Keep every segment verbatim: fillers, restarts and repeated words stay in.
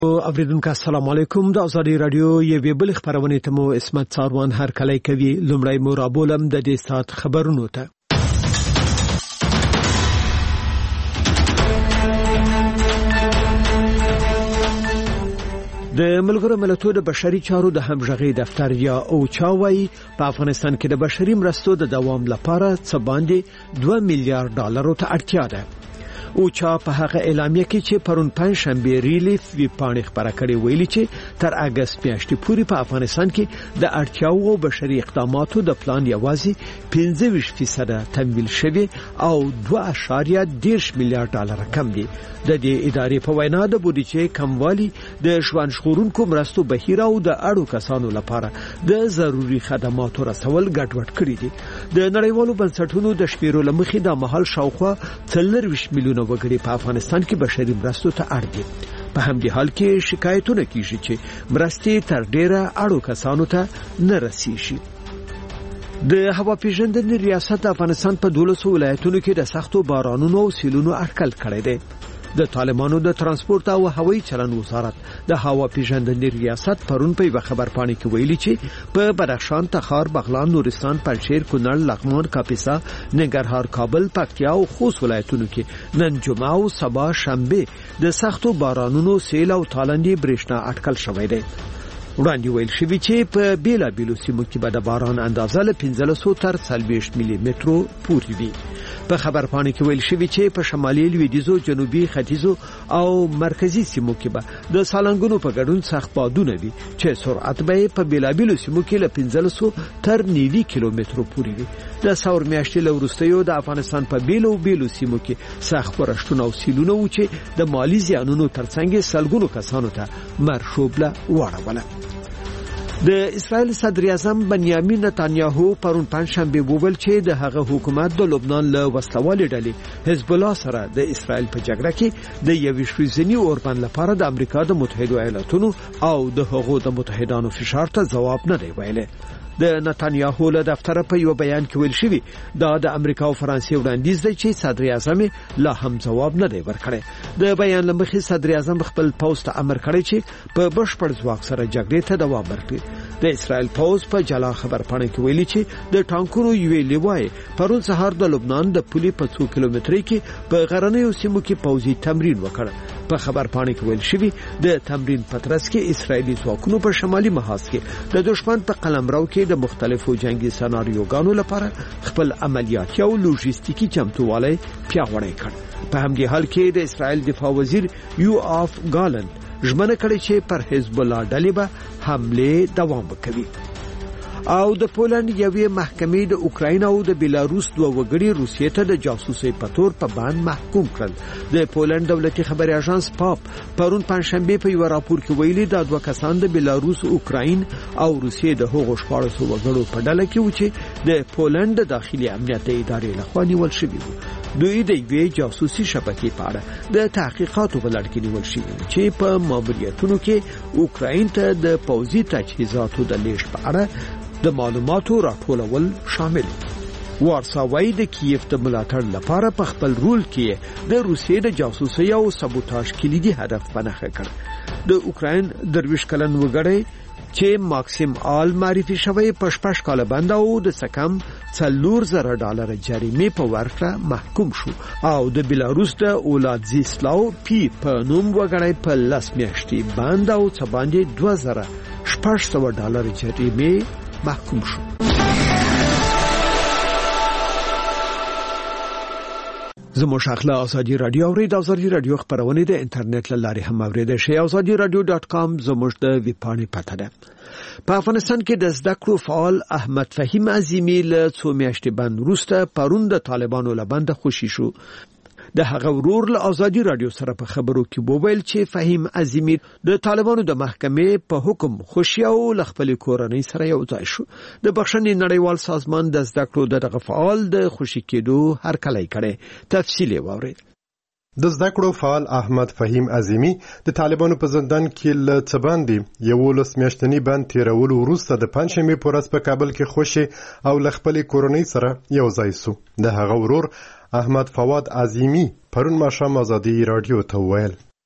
اوریدونکو السلام علیکم. د ازادي رادیو یوې بل خبرونه ته مو اسمت څاروان هر کله کوي. لومړی مرابولم د دې سات خبرونو ته. د ملګرو ملتونو د بشري چارو د همغږي دفتر یا اوچا وايي په افغانستان کې د بشري مرستو د دوام لپاره څه باندې دوه میلیارډ ډالرو ته اړتیا ده. اوچا په هغه اعلامیه کې چې پرون پنځ شنبه ریلیف وی پاڼې خبره کړې ویلي چې تر اگست میاشتې پورې په افغانستان کې د اړتیاو بشري اقداماتو د پلان یوازې پنځه ویشت فیصد تمویل شوی او دوه اعشاریه دېرش میلیارډ ډالر کم دي. د دې ادارې په وینا د بودیجې کموالی د ژوند ژغورونکو مرستو بهیر او د اړو کسانو لپاره د ضروري خدماتو رسول ګډوډ کړی دي. د نړیوالو بنسټونو د شمیرو لمخې د محل شاوخوا څلور میلیونه وګړي په افغانستان کې بشري مرستو ته اړ دي. په همدې حال کې شکایتونه کیږي چې مرستې تر ډیره اړو کسانو ته نه رسیږي. د هوا پیژندنې ریاست د افغانستان په دولسو ولایتونو کې د سختو بارانونو او سیلونو اټکل کړی دی. د طالبانو د ترانسپورت او هوایي چلند وزارت د هوا پیژندنې ریاست پرون په خبرپاڼه کې ویلي چې په بدخشان، تخار، بغلان، نورستان، پنجشیر، کونړ، لغمان، کاپیسا، ننګرهار، کابل، پکتیا او خوست ولایتونو کې نن جمعه او سبا شنبه د سختو بارانونو، سیل او تالندې برېښنا اټکل شوی دی. وړاندې ویل شوی چې په بیلا بیلو سیمو کې به د باران اندازه له پنځلسو تر څلوېښت ملي مترو پورې وي. په خبرپاڼه کې ویل شوی چې په شمالي، لویدیځو، جنوبي، ختیځو او مرکزی سیمو کې به د سالنګونو په ګډون سخت بادونه وي چې سرعت به په بیلا بیلو سیمو کې له پنځلسو تر نوي کیلومترو پورې وي. د ثور میاشتې له وروسته د افغانستان په بیلو بیلو سیمو کې سخت ورښتونه او سیلونه و چې د مالی زیانونو ترڅنګ سلګونو کسانو ته مرشوبله واړوله. د اسرائیل صدر اعظم بنیامین نتانیاهو پرون پنځشنبه وویل چې د هغه حکومت د لبنان له وسلوالې ډلې حزب الله سره د اسرائیل په جګړه کې د یوې شویزنی اوربند لپاره د امریکا د متحده ایالاتونو او د هغو د متحدانو فشار ته ځواب نه دی ویلی. د نتانیاهو له دفتر په یو بیان کې ویل شوی دا د امریکا او فرانسې وړاندیز دی چې صدر اعظم لا هم ځواب نه دی ورکړی. د بیان لمخې صدر اعظم خپل پوسټ امر کړی چې په بشپړ ځواک سره جګړې ته دوام ورکړي. د اسرائیل پوز په جلا خبرپاڼه کې ویلي چې د ټانکونو یوې لیوای پرون سهار د لبنان د پولې په څو کیلومترۍ کې په غرنیو سیمو کې پوځي تمرین وکړ. په خبرپاڼه کې ویل شوی د تمرین پترس کې اسرائیلي ځواکونو په شمالي محاذ کې د دشمن په قلمرو کې د مختلفو جنگي سناریوګانو لپاره خپل عملیاتي او لوجستیکي چمتووالی پیاوړی کړ. په همدې حال کې د اسرائیل دفاع وزیر یو اف ګالن ژمنه کړې چې پر حزب الله ډلې به حمله دوام وکړي. او د پولند یوې محکمې د اوکراین او د بیلاروس دوه وګړي روسیې ته د جاسوسۍ په تور په باندې محکوم کړل. د پولند دولتي خبري اژانس پاپ پرون پنځشنبه په یو راپور کې ویلي دا دوه کسان د بیلاروس، اوکراین او روسیې د هغو شپاړسو وګړو په ډله کې و چې د پولند د داخلي امنیت ادارې لخوا نیول شوي وو. دوی د یوې جاسوسي شبکې په اړه د تحقیقاتو په لړ کې نیول شوي چې په ماموریتونو کې اوکراین ته د پوځي تجهیزاتو د لیږد په اړه د معلوماتو راټولول شامل. وارسا وايي د کیف د ملاتړ لپاره په خپل رول کې د روسیې د جاسوسۍ او سابوتاژ کلیدي هدف بنخښه کړ. د اوکراین درویش کلن وګړی چې ماکسیم آل معرفي شوی په شپږ کال باندې او د سکم څلور زره ډالر جریمه په ورکړه محکوم شو او د بیلاروس د اولادزیسلاو پی په نوم وګړی په لاس میاشتې باندې او څه باندې دوه زره شپږ سوه ډالر جریمه محکوم شو. زموږ اخلا ازادي رادیو او د ازادي رادیو خبرونه د انټرنیټ لارې هم اوریدل شي. ازادي رادیو ډاټ کام زموږ د ویب پاڼې پته ده. په افغانستان کې د زده کړو فعال احمد فهیم عظیمی له څو میاشتې باندې وروسته پرون د طالبانو له بنده خوشي شو. د هغه ورور له ازادي رادیو سره په خبرو کې وویل چې فهیم عظیمی د طالبانو د محکمې په حکم خوشي او ل خپل کورنۍ سره یو ځای شو. د بخښنې نړیوال سازمان د زده کړو دغه فعال د خوشي کېدو هرکلی کړي. تفصیل واورئ. د زده کړو فعال احمد فهیم عظیمی د طالبانو په زندان کې له څه باندې یولس میاشتنی بند تیرولو وروسته د پنځشنبې په ورځ په کابل کې خوشي او ل خپل کورنۍ سره یو ځای شو. د هغه ورور احمد فواد عظیمی پرون ماښام ازادي رادیو ته ویل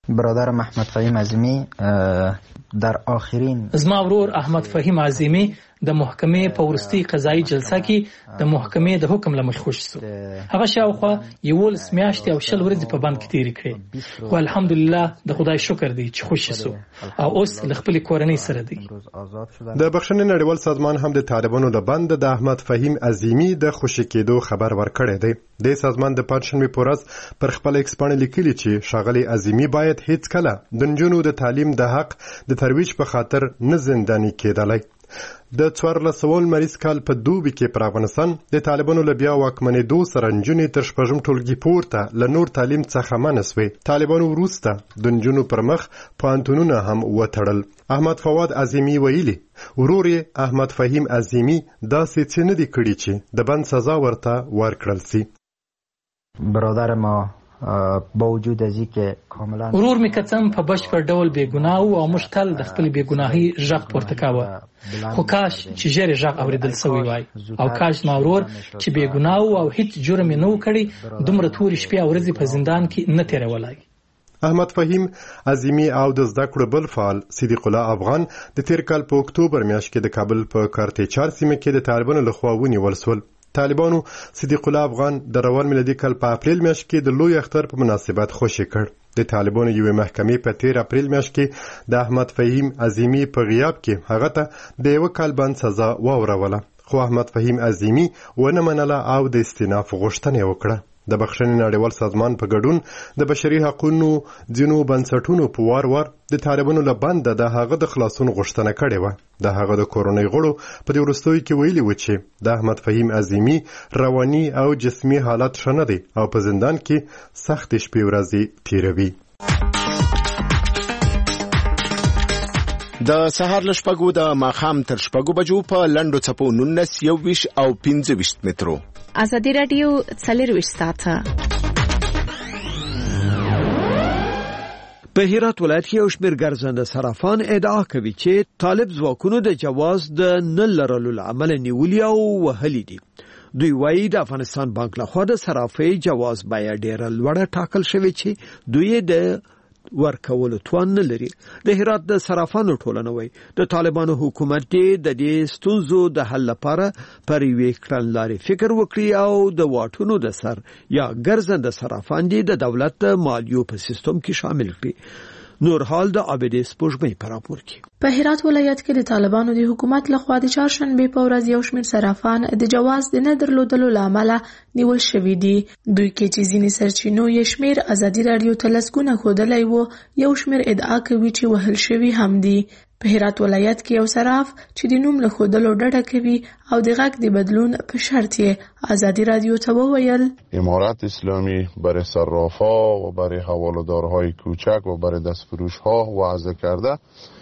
برادرم احمد فهیم عظیمی در آخرین زما ورور احمد فهیم عظیمی د محکمې په وروستي قضایي جلسه کې د محکمې د حکم له مخې خوشي شو. هغه شاوخوا یولس میاشتې او شل ورځې په بند کې تېرې کړې خو الحمدلله د خدای شکر دی چې خوشي شو او اوس له خپلې کورنۍ سره دی. د بخښنې نړیوال سازمان هم د طالبانو له بند د احمد فهیم عظیمی د خوشي کېدو خبر ورکړی دی. د سازمان د پنځشنبې په ورځ پر خپل ایکس باندې لیکلي چې ښاغلی عظیمی باید هیڅ کله د نجونو د تعلیم د حق د ترویج په خاطر نه زنداني کېدلی. د څوارلس سوه لمریز کال په دوبي کې پر افغانستان د طالبانو له بیا واکمنېدو سره نجونې تر شپږم ټولګي پورته له نور تعلیم څخه منع سوې. طالبانو وروسته د نجونو پر مخ پوهنتونونه هم وتړل. احمد فواد عظیمی ویلي ورور یې احمد فهیم عظیمی داسې څه نه دي کړي چې د بند سزا ورته ورکړل سي. برادر ما با وجود از اینکه کاملا ورور می کتم په بشپړ ډول بیګناه او موږ تل د خپل بیګناهي ژغ پورته کاوه خو کاش چې ژر ژغ اوریدل سوی وای او کاش ما ورور چې بیګناه او هیڅ جرم نه وکړي دومره تورې شپې او ورځې په زندان کې نه تیرولای. احمد فهیم عظیمی او د زده کړو بل فعال صدیق الله افغان د تیر کال په اکتوبر میاشت کې د کابل په کارتیچار سیمه کې د طالبانو لخوا ونیول شول. طالبانو صدیق الله افغان د روان میلادي کال په اپریل میاشت کې د لوی اختر په مناسبت خوشي کړ. د طالبانو یوې محکمې په تیر اپریل میاشت کې د احمد فهیم عظیمی په غیاب کې هغه ته د یو کال بند سزا واوروله خو احمد فهیم عظیمی ونه منله او د استیناف غوښتنه وکړه. د بخښنې نړیوال سازمان په ګډون د بشري حقوقو ځینو بنسټونو په وار وار د طالبانو له بنده د هغه د خلاصون غوښتنه کړې وه. د هغه د کورنۍ غړو په دې وروستیو کې ویلي و چې د احمد فهیم عظیمی رواني او جسمي حالت ښه نه دی او په زندان کې سختې شپې ورځې تیروي. د سهار له شپږو د ماښام تر شپږو بجو په لنډو څپو نولس یوویشت او پنځه ویشت مترو. ازادي راډیو څلرویشت ساعته. په هرات ولایت کې یو شمېر ګرځنده صرافان ادعا کوي چې طالب ځواکونو د جواز د نه لرلو له امله نیولي او وهلي دي. دوی وایي د افغانستان بانک لخوا د صرافۍ جواز بیه ډېره لوړه ټاکل شوې چې دوی د ورکولو توان نه لري. د هرات د صرافانو ټولنه وایي د طالبانو حکومت د دې ستونزو د حل لپاره پر یوې کړنلارې فکر وکړي او د واټونو د سر یا ګرځنده صرافان دي د دولت د مالیو په سیستم کې شامل کړي. نور حال د عابدې سپوږمۍ په راپور کې. په هرات ولایت کې د طالبانو د حکومت لخوا د چهارشنبې په ورځ یو شمېر صرافان د جواز د نه درلودلو له امله نیول شوي دي. دوی کې چې ځینې سرچینو یې شمېر ازادي راډیو ته لسګونه ښودلی و یو شمېر ادعا کوي چې وهل شوي هم دي. په هرات ولایت کې یو صراف چې د نوم له ښودلو ډډه کوي او د غږ د بدلون په شرط یې ازادي راډیو ته وویل امارت اسلامی برای صرافا و برای حواله‌دارهای کوچک و برای دستفروش‌ها وضع کرده.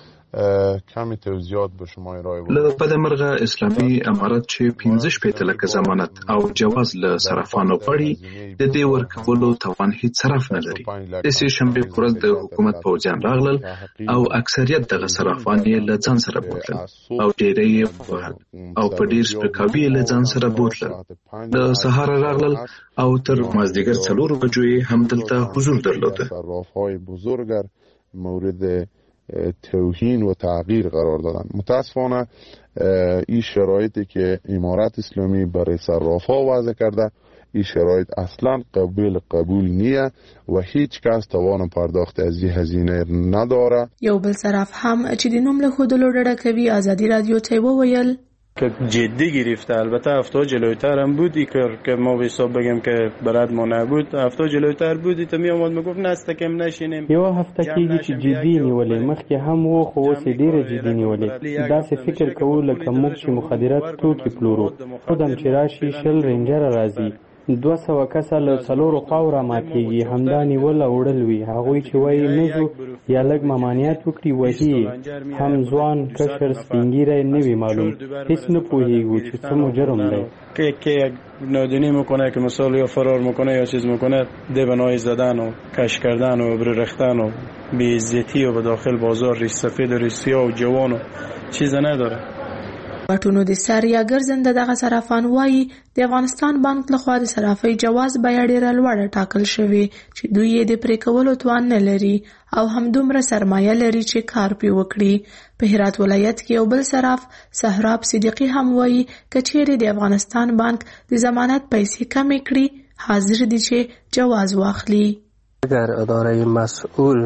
کمی توضیحات به شما ارائه وکړم. له بدمرغه اسلامي امارت چې پنځه شپېته لکه ضمانت او جواز له صرافانو غواړي د دې ورکولو توان هیڅ صرف نه لري. د سې شنبې په ورځ د حکومت پوځیان راغلل او اکثریت دغه صرافان یې له ځان سره بوتل او ډېری یې ووهل او په ډېر سپکاوي یې له ځان سره بوتلل. د سهار راغلل او تر مازدیګر څلورو بجو یې همدلته حضور درلوده. صراف‌های بزرگ مورد توهین و تغییر قرار دادن. متاسفانه این شرایطی که امارت اسلامی برای صرافا وضع کرده این شرایط اصلا قابل قبول نیه و هیچ کس توان پرداخت از این هزینه نداره. یو بل صراف هم چې د نوم له ښودلو ډډه کوي ازادي راډیو ته وویل که جدی گرفته. البته هفته جلویتر هم بودی که ما به حساب بگم که برات ما نبود هفته جلویتر بودی تا می اومد میگفت نستکم نشینیم. یو هفته کېږي چې جدي نیولې مخکې هم وو خو اوس یې ډېره جدي نیولې. داسې فکر کوو لکه موږ چې مخدرات توکي پلورو خودم چې راشي شل رینجره راځي دوه سوه کسه له څلورو خواو راماتېږي همدا نیول او وړل وي. هغوی چې وایي نه ځو یا لږ ممانعت وکړي وهي هم ځوان کشر سپینګیری نه وي معلوم هیڅ نه پوهېږو چې څه مو جرم دی. که که نادونی میکنه که مثال یا فرار میکنه یا چیز میکنه ده بنای زدن و کش کردن و ابر رختن و بی‌عزتی و به داخل بازار ریش سفید و ریش سیاه و جوان و چیز نداره. واټونو د سر یا ګرځنده دغه صرافان وایي د افغانستان بانک لخوا د صرافۍ جواز بیه ډېره لوړه ټاکل شوې چې دوی یې د پرې کولو توان نه لري او همدومره سرمایه لري چې کار پې وکړي. په هرات ولایت کې یو بل صراف سهراب صدیقی هم وایي کچېرې د افغانستان بانک د ضمانت پیسې کمې کړي حاضر دي چې جواز واخلي. اگر اداره مسئول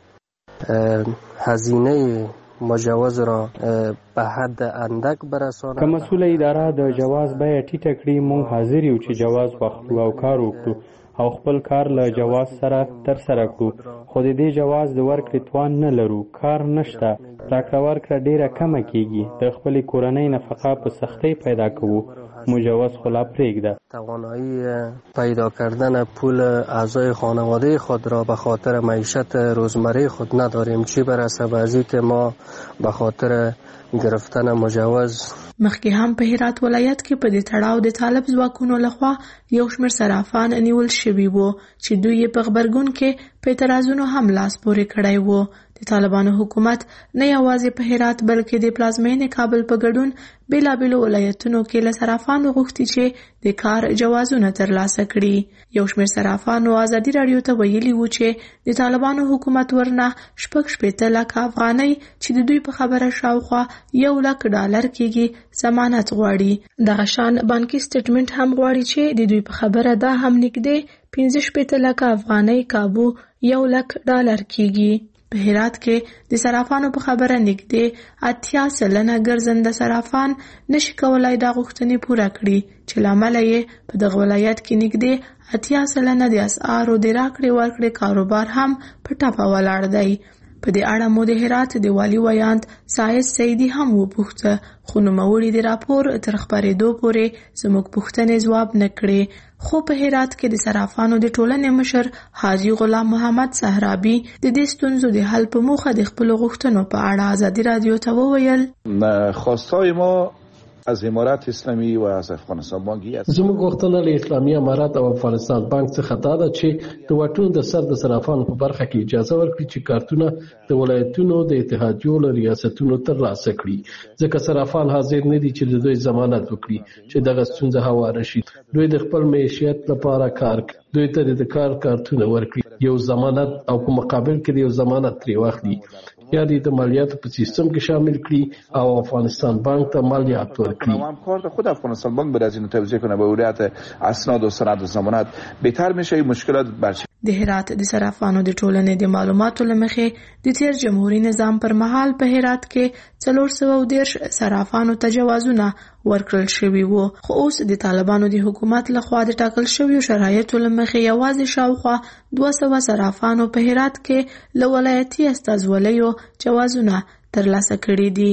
هزینه مجوز را به حد اندک برسانه، که مسئول اداره د جواز بیه ټیټه کړي موږ حاضر یو چې جواز واخلو او کار وکړو او خپل کار له جواز سره تر سره کړو. خو د دې جواز د ورکړې توان نه لرو، کار نشته، راکړه ورکړه ډیره کمه کیږي، د خپل کورنۍ نفقه په سختۍ پیدا کوو، مجوز خلا پرېږده. توانایی پیدا کردن پول اعضای خانواده خود را به خاطر معیشت روزمره خود نداریم، چی برسه به ازی که ما به خاطر گرفتن مجوز. مخکې هم په هرات ولایت کې په دې تړاو د طالب ځواکونو لخوا یو شمېر صرافان نیول شوي وو چې دوی یې په غبرګون کې په اعتراضونو هم لاس پورې کړی وو. د طالبانو حکومت نه یوازې په هرات بلکې د پلازمینې کابل په ګډون بیلابیلو ولایتونو کې له صرافانو غوښتي چې د کار جوازونه ترلاسه کړي. یو شمېر صرافانو ازادي راډیو ته ویلي وو چې د طالبانو حکومت ورنه شپږ شپېته لکه افغانۍ چې د دوی په خبره شاوخوا یو لک ډالر کېږي ضمانت غواړي. دغه شان بانکي سټیټمنټ هم غواړي چې د دوی په خبره دا هم نږدې پنځه شپېته لکه افغانۍ کابو یو لک ډالر کېږي. په هرات کې د صرافانو په خبره نږدې اتیا سلنه ګرځنده صرافان نشي کولای دا غوښتنې پوره کړي چې له امله یې په دغه ولایت کې نږدې اتیا سلنه د اسعارو د راکړې ورکړې کاروبار هم په ټپه ولاړ دی. په دې اړه مو د هرات د والي ویاند سایز سیدی هم وپوښته، خو نوموړي د راپور تر خپرېدو پورې زموږ پوښتنې ځواب نه کړې. خو په هرات کې د صرافانو د ټولنې مشر حاجی غلام محمد صحرابي د دې ستونزو د حل په موخه د خپلو غوښتنو په اړه ازادي راډیو ته وویل: خواستای ما از امارت اسلامی و از افغانستان بانکی است. زموږ غوښتنه له اسلامي امارت او افغانستان بانک څخه دا ده چې د واټونو د سر د صرافانو په برخه کې اجازه ورکړي چې کارتونه د ولایتونو د اتحادیو له ریاستونو ترلاسه کړي، ځکه صرافان حاضر نه دي چې د دوی ضمانت وکړي چې دغه ستونزه هواره شي. دوی د خپل معیشت لپاره کار کوي، دوی ته د کار کارتونه ورکړي، یو ضمانت او په مقابل کې یو ضمانت ترې واخلي، یا د مالیاتو په سیستم کې شامل کړي او افغانستان بانک ته مالیات ورکړي. هم کار خود افغانستان بانک بر از این توضیح کنه به ولیت اسناد و سند و ضمانت بهتر میشه مشکلات برچ. د هرات د صرافانو د ټولنې د معلوماتو لمخې د تیر جمهوریت نظام پر مهال په هرات کې څلور سوه دېرش صرافانو ته جوازونه ورکړل شوي وو، خو اوس د طالبانو د حکومت لخوا د ټاکل شویو شرایطو لمخې یوازې شاوخوا دوه سوه صرافانو په هرات کې له ولایتي استازولیو جوازونه ترلاسه کړي دي.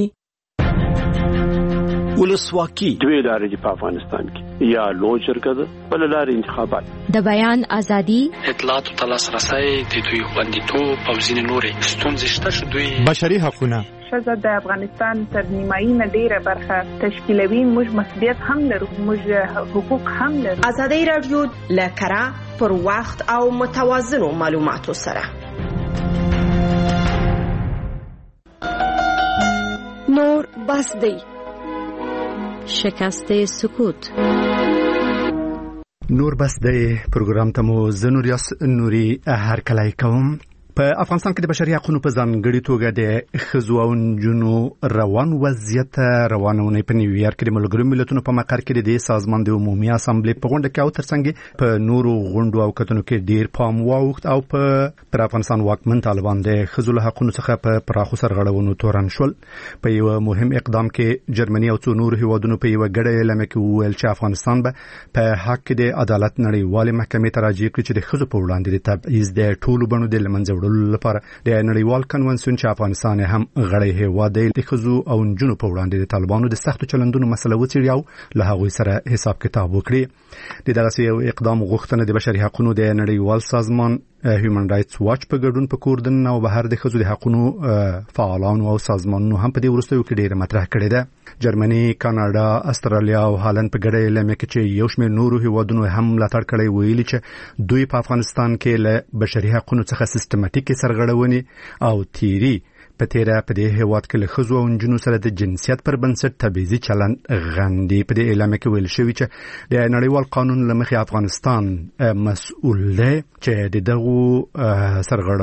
ولسواکي دوی لارې دي په افغانستان کې، یا لوی شرکت بل لارې انتخابات، د بیان ازادي، اطلاعاتو ته لاسرسی، د دوی خوندیتوب او ځینې نورې ستونزې شته چې دوی بشري حقونه ښځه د افغانستان تر نیمایي نه ډیره برخه تشکیلوي. موږ مسؤلیت هم لرو، موږ حقوق هم لرو. ازادي راډیو له کره پر وخت او متوازنو معلوماتو سره. نور بس دی شکست سکوت. نور بس دی پروګرام ته مو زنوریاس نوري هر کله کوم. په افغانستان کې د بشري حقوقو په ځانګړي توګه د ښځو او نجونو روان وضعیت روانونه په نیویارک کې د ملګرو ملتونو په مقر کې د سازمان د عمومي اسامبلې په غونډه کې او ترڅنګ په نورو غونډو او کتنو کې ډیر پام واوښت او په پر افغانستان واکمن طالبان د ښځو له حقوقو څخه په پراخو سرغړونو تورن شول. په یو مهم اقدام کې جرمني او څو نور هیوادونو په یو غړې اعلان کې وویل چې افغانستان به په حق د عدالت نړیوالې محکمې ته راجع کړي چې د ښځو په وړاندې د تبعیض د ټولو بڼو د له منځه لپاره د نړیوال کنونسیون چې افغانستان هم غړی هیواد دی د ښځو او نجونو په وړاندې د طالبانو د سختو چلندونو مسله وڅېړي او له هغوی سره حساب کتاب وکړي. د دغسې یو اقدام غوښتنه د بشري حقوقو د نړیوال سازمان هیومن رایټس واچ په ګډون په کور دننه او بهر د ښځو د حقوقو فعالانو او سازمانونو هم په دې وروستیو کې ډېره مطرح کړې ده. جرمني، کاناډا، استرالیا او هالند په ګډه اعلان کې چې یو شمېر نورو هیوادونو هم ملاتړ کړی ویلي چې دوی په افغانستان کې له بشري حقوقو څخه سیستماتیکي سرغړونې او تیری په تیره په دې هیواد کې له ښځو او نجونو سره د جنسیت پر بنسټ تبعیضي چلند غندي. په دې اعلامیه کې ویل شوي چې د نړیوال قانون له مخې افغانستان مسؤل دی چې د دغو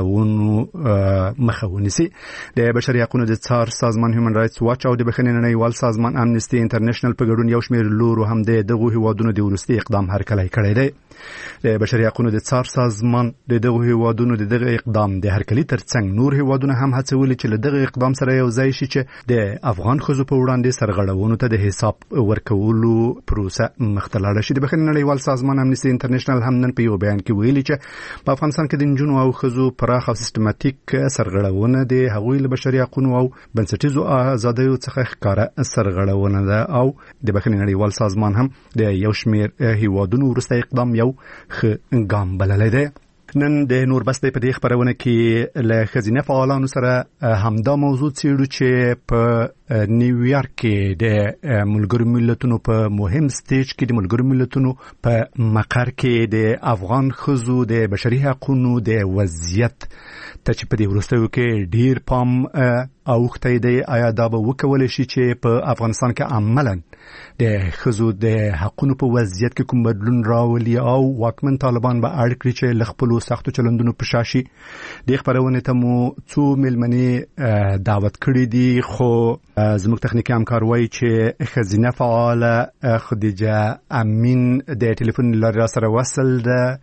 سرغړونو مخه ونیسي. د بشري حقوقو د څار سازمان هیومن رائټس واچ او د بخښنې نړیوال سازمان امنیستي انټرنیشنل په ګډون یو شمېر لورو هم د دغو هیوادونو د وروستي اقدام هرکلی کړی دی. د بشري حقوقو د څار سازمان د دغو هیوادونو د دغه اقدام د هرکلی ترڅنګ نور هیوادونه هم هڅولي چې له دغه اقدام سره یو ځای شي چې د افغان ښځو په وړاندې سرغړونو ته د حساب ورکولو پروسه مخته لاړه شي. د بخښنې نړیوال سازمان امنیستي انټرنیشنل هم نن په یو بیان کې ویلي چې په افغانستان کې د نجونو او ښځو پراخ او سیستماتیک سرغړونه د هغوی له بشري حقوقو او بنسټیزو آزادیو څخه ښکاره سرغړونه ده او د بخښنې نړیوال سازمان هم د یو شمېر هیوادونو وروسته اقدام یو ښه ګام بللی دی. نن د نور بس په دې خبرونه کې له ښځینه فعالانو سره همدا موضوع څېړو چې په نیویارک کې د ملګرو ملتونو په مهم سټیج کې د ملګرو ملتونو په مقر کې د افغان ښځو د بشري حقوقو د وضعیت ته چې په دې وروستیو کې ډیر پام اوښتی دی. آیا دا به وکولی شي چې په افغانستان کې عملاً د ښځو د حقوقو په وضعیت کې کوم بدلون راولي او واکمن طالبان به اړ کړي چې له خپلو سختو چلندونو په شا شي؟ دې خپرونې ته مو څو میلمنې دعوت کړي دي، خو زموږ تخنیکي همکار وایي چې ښځینه فعاله خدیجه امین د ټلیفون له لارې راسره وصل ده.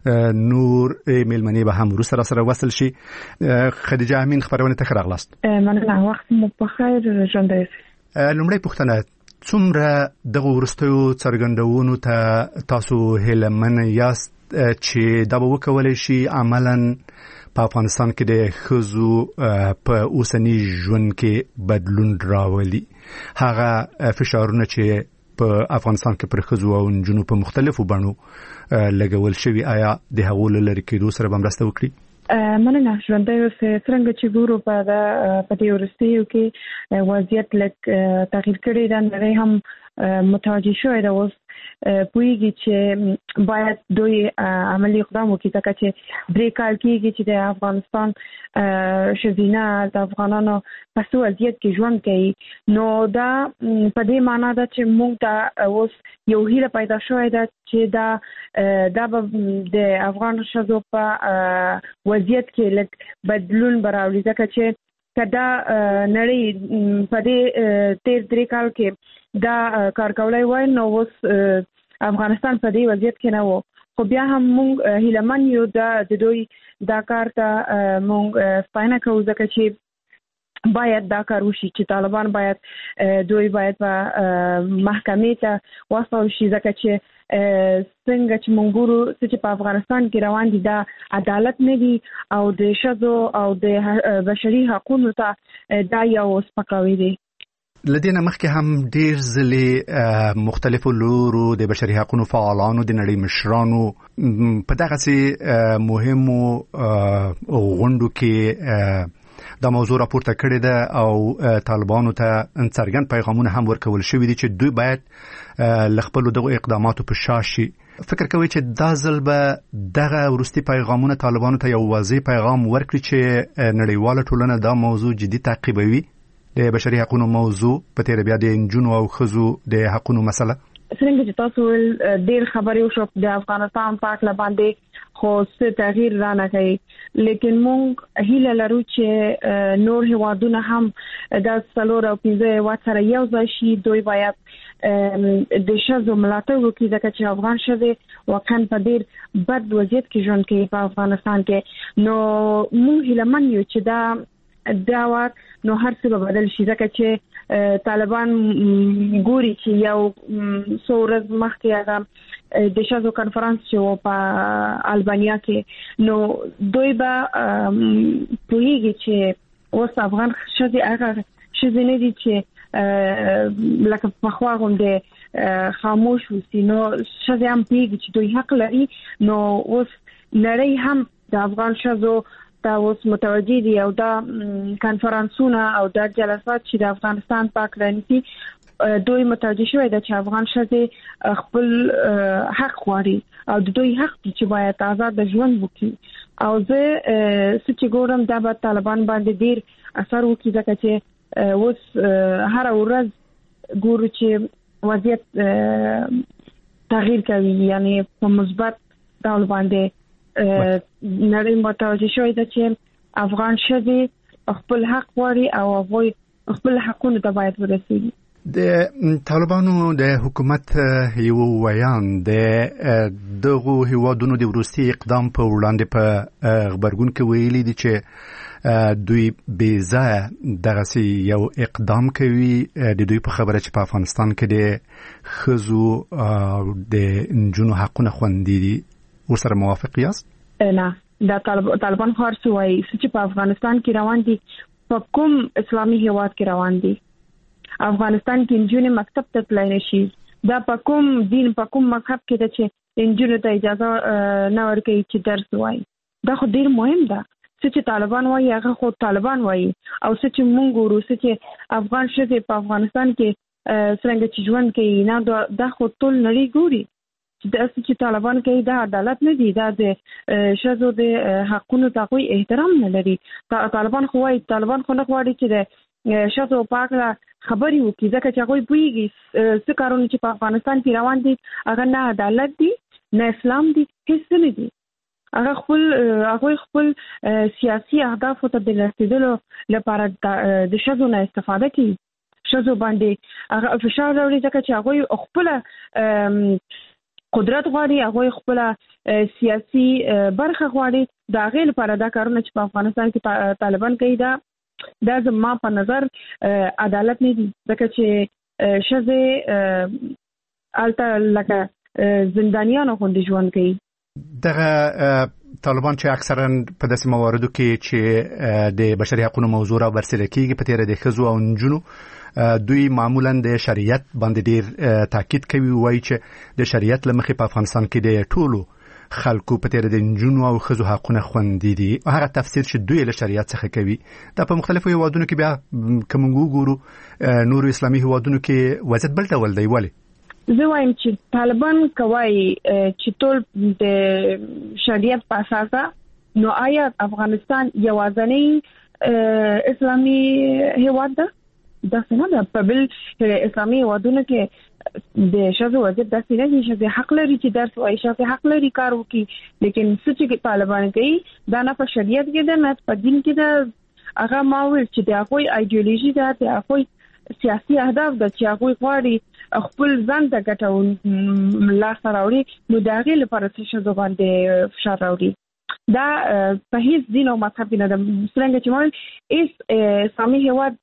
نور میلمنې به هم وروسته راسره وصل شي. خدیجه امین خپرونې ته ښه راغلاست. مننه، وخت مو په خیر ژوندی. لومړی پوښتنه، څومره دغه وروستیو څرګندونو ته تاسو هیلهمن یاست چې دا به وکولی شي عملاً په افغانستان کې د ښځو په اوسني ژوند کې بدلون راولي؟ هغه فشارونه چې په افغانستان کې پر ښځو او نجونو په مختلفو بڼو لګول شوي، آیا د هغو له لرې کېدو سره به مرسته وکړي؟ مننه ژوندی اوسئ. څرنګه چې ګورو په په دې وروستیو کې وضعیت لږ تغییر کړی ده، نړۍ هم متوجه شوې ده، اوس پوهېږي چې باید دوی عملي اقدام وکړي، ځکه چې درې کال کېږي چې د افغانستان ښځینه د افغانانو په څه وضعیت کې ژوند کوي. نو دا په دې معنا ده چې موږ ته اوس یو هیله پیدا شوې ده چې دا دا به د افغان ښځو په وضعیت کې لږ بدلون به راولي، ځکه چې که دا نړۍ په دې تیر درې کال کې دا کار کولی وای نو اوس افغانستان په دې وضعیت کې نه و. خو بیا هم موږ هیلهمن یو د دوی دا کار ته موږ ستاینه کوو، ځکه چې باید دا کار وشي چې طالبان باید دوی باید په محکمې ته واستول شي، ځکه چې څنګه چې موږ ګورو چې په افغانستان کې روان دي دا عدالت نه دي او د ښځو او د بشري حقوقو ته دا یو سپکاوی دی. لدينا مخکې هم ډیر ځلې مختلفو لورو د بشري حقوقو فعالانو د نړۍ مشرانو په دغه مهمو غونډو کې دا موضوع راپورته کړې ده او طالبانو ته څرګند پیغامونه هم ورکول شوي دي چې دوی باید له خپلو دغو اقداماتو په شا شي. فکر کوي چې دا ځل به دغه وروستي پیغامونه طالبانو ته یو واضح پیغام ورکړي چې نړیواله ټولنه دا موضوع جدي تعقیبوي؟ د بشري حقوقو موضوع په تیر بیا د نجونو او ښځو د حقوقو مسله څنګه چې تاسو ول ډیر خبرې وشو د افغانستان په اړه باندې، خو څه تغییر را نه کوي. لیکن موږ هیله لرو چې نور هیوادونه هم د څلور او پنځه وات سره یو ځای شي. دوی باید د ښځو ملاتړ وکړي، ځکه چې افغان ښځې واقعا په ډیر بد وضعیت کې ژوند کوي په افغانستان کې. نو موږ هیلهمن یو چې دا دا وار نو هر څه به بدل شي، ځکه چې طالبان ګوري چې یو څو ورځې مخکې هغه د ښځو کنفرانس چې په البانیا کې، نو دوی به پوهیږي چې اوس افغان ښځې هغه ښځې نه دي چې لکه پخوا غوندې خاموش وسي. نو ښځې هم پوهیږي چې دوی حق لري. نو اوس نړۍ هم د افغان ښځو دا اوس متوجه دي او دا کنفرانسونه او دا جلسات چې د افغانستان په اړه نيسي، دوی متوجه شوی دا چې افغان ښځې خپل حق غواړي او د دوی حق دي چې باید آزاد ژوند وکړي. او زه چې ګورم دا به طالبان باندې ډیر اثر وکړي، ځکه چې اوس هر ورځ ګورو چې وضعیت تغییر کوي، یعنی په مثبت ډول باندې نړۍ متوجه شوې ده چې افغان ښځې خپل حق غواړي او هغوی خپل حقونو ته باید ورسیږي. د طالبانو د حکومت یو ویان د دغه هیوادونو د وروستي اقدام په وړاندې په خبرګون کې ویلي دي چې دوی بې ځایه دغسې یو اقدام کوي. د دوی په خبره چې په افغانستان کې د ښځو او د نجونو حقونه خوندي دي، ورسره موافق یاست؟ نه، دا طالبان خو هر څه وایي چې په افغانستان کې روان دي، په کوم اسلامي هیواد کې روان دي؟ افغانستان کې نجونې مکتب ته تللی نشي. دا په کوم دین په کوم مذهب کې ده چې نجونو ته اجازه نه ورکوي چې درس وایي؟ دا خو ډیر مهم ده. څه چې طالبان وایي هغه خو طالبان وایي، او څه چې موږ ګورو څه چې افغان ښځې په افغانستان کې څرنګه چې ژوند کوي، نه دا خو ټول نړۍ ګوري چې دا څه چې طالبان کوي دا عدالت نه دی، دا د ښځو د حقونو ته هغوی احترام نه لري. طالبان خو وایي طالبان خو نه غواړي چې د ښځو په هکله خبرې وکړي، ځکه چې هغوی پوهېږي څه کارونه چې په افغانستان کې روان دي هغه نه عدالت دي نه اسلام دي، هېڅ نه دي. هغه خپل هغوی خپل سیاسي اهدافو ته د رسېدلو لپاره د ښځو نه استفاده کوي، ښځو باندې هغه فشار راوړي، ځکه چې هغوی خپله قدرت غواړي، هغوی خپله سیاسي برخه غواړي. د هغې لپاره دا کارونه چې په افغانستان کې طالبان کوي دا دا زما په نظر عدالت نه دي، ځکه چې ښځې هلته لکه زندانیانو غوندې ژوند کوي. دغه طالبان چې اکثرا په داسې مواردو کې چې د بشري حقوقو موضوع را برسېره کېږي، په تېره د ښځو او نجونو، دوی معمولا د شریعت باندې ډېر تاکید کوي، وایي چې د شریعت له مخې په افغانستان کې د ټولو خلکو په تېره د نجونو او ښځو حقونه خوندي دي. هغه تفسیر چې دوی له شریعت څخه کوي، دا په مختلفو هیوادونو کې بیا که موږ وګورو نورو اسلامي هیوادونو کې وضعیت بل ډول دی. ولې؟ زه وایم چې طالبان کوي چې ټول د شریعت په اساس، نو آیا افغانستان یوازینی اسلامي هیواد ده؟ داسې نه ده. په بل اسلامي هیوادونو کې د ښځو وضعیت داسې نه دي. ښځې حق لري چې درس وایي، ښځې حق لري کار وکړي، لیکن څه چې طالبان کوي دا نه په شریعت کې ده نه په دین کې ده. هغه ما ویل چې د هغوی ایډیولوژي ده، د هغوی سیاسي اهداف ده چې هغوی غواړي خپل ځان ته ګټه لاسته راوړي، نو د هغې لپاره څه ښځو باندې فشار راوړي. دا په هیڅ دین او مذهب کې نه ده. څرنګه چې ما ویل هیڅ اسلامي هیواد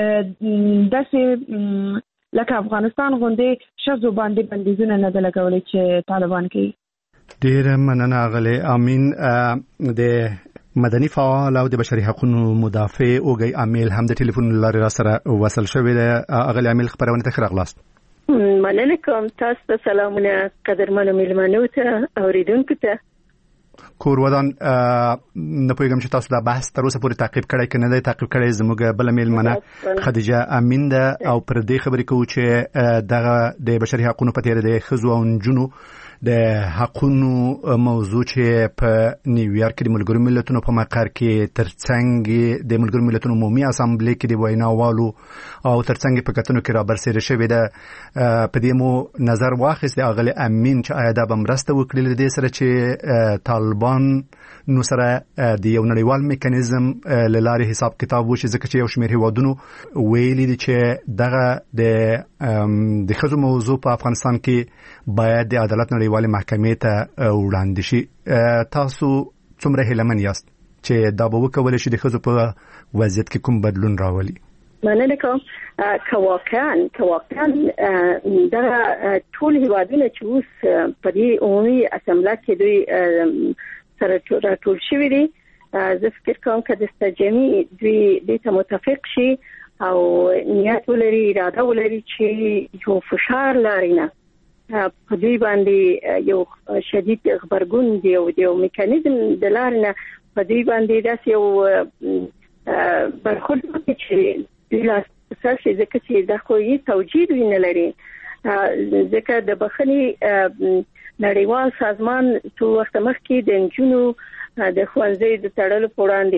داسې لکه افغانستان غوندې ښځو باندې بندیزونه نه ده لګولی چې طالبان کوي. ډېره مننه اغلې امین. د مدني فعال او د بشري حقوقو مدافع اوږی امیل هم د ټلیفون لارې را سره وصل شوی دی. اغلې امیل خبرونه ته ښه راغلاست. مننه کوم. تاسو ته سلامونه قدرمنو میلمنو ته اوریدونکو ته. کورودان نه پوهیږم چې تاسو دا بحث تر اوسه پورې تعقیب کړی که نه دی تعقیب کړی. زموږ بله میلمنه خدیجه امین ده او پر دې خبرې کوو چې دغه د بشري حقونو په تېره د ښځو او نجونو د حقونو موضوع چې په نیویارک کې د ملګرو ملتونو په مقر کې ترڅنګ د ملګرو ملتونو عمومي اسامبلې کې د ویناوالو او ترڅنګ په کتنو کې را برسېره شوې ده. په دې مو نظر واخیست د اغلې امین چې آیا دا به مرسته وکړي له دې سره چې طالبان نو سره د یو نړیوال میکانیزم له لارې حساب کتاب وشي، ځکه چې یو شمېر هیوادونو ویلي دي چې دغه د د ښځو موضوع په افغانستان کې باید د عدالت نړیوالې محکمې ته وړاندې شي. تاسو څومره هیلهمن یاست چې دا به وکولی شي د ښځو په وضعیت کې کوم بدلون راولي؟ مننه کوم. که واقعا که واقعا دغه ټول هیوادونه چې اوس په دې عمومي اسامبله کې دوی سره راټول شوي دي، زه فکر کوم که د استجامي دوی دې ته متفق شي او نیت ولري، اراده ولري چې یو فشار لاري نه په دوی باندې یو شدید غبرګون دی او یو میکانیزم د لارې نه په دوی باندې داسې یو برخورد وکړي چې دوی لاس سر شي، ځکه چې دا خو یې توجید وي نه لري. ځکه د بخښنې نړیوال سازمان څو وخت مخکې د نجونو د ښوونځي د تړلو په وړاندې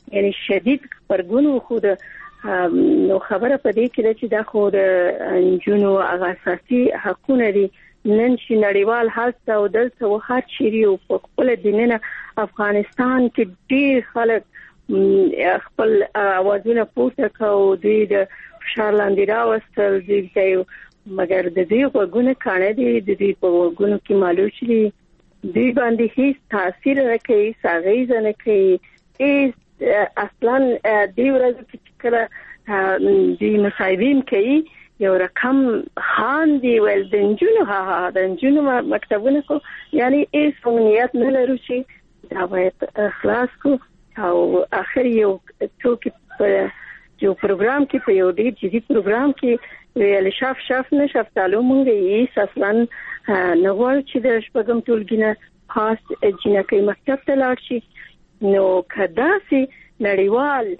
یعنی شدید خبرګون خو د نو خبره په دې کې چې دا خو د جنو اساسي حقوقونه دي نن چې نړیوال حالت او دلته و هر چیرې او په خپل دینه افغانستان کې ډیر خلک خپل اوازونه پورته کوي د فشار لاندې راوستل دي مګر د دې وګونه کانه دي د دې په وګونو کې معلوم شي دوی باندې هیڅ تاثیر نه کوي ساغیز نه کوي هیڅ اصلا دی ورځ چې کله دی مصاحبین کوي یو رقم خان دی ول د جنونو ها د جنونو مکتبونه کو یعنی هیڅ فنیت نه لري چې دا باید خلاص کو او اخر یو ټوکی په یو پروګرام کې په یو ډیر جدي پروګرام کې ویل شاف شاف نه شفتالو مونږ یې اصلا نغوړ چې د شپږم ټولګینه خاص جنکې مکتب ته لاړ شي نو کدا سي نړیوال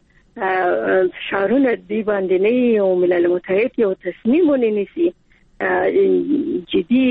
شارونه دی باندې نه او ملل متحد یو تصمیم ونیسي جدي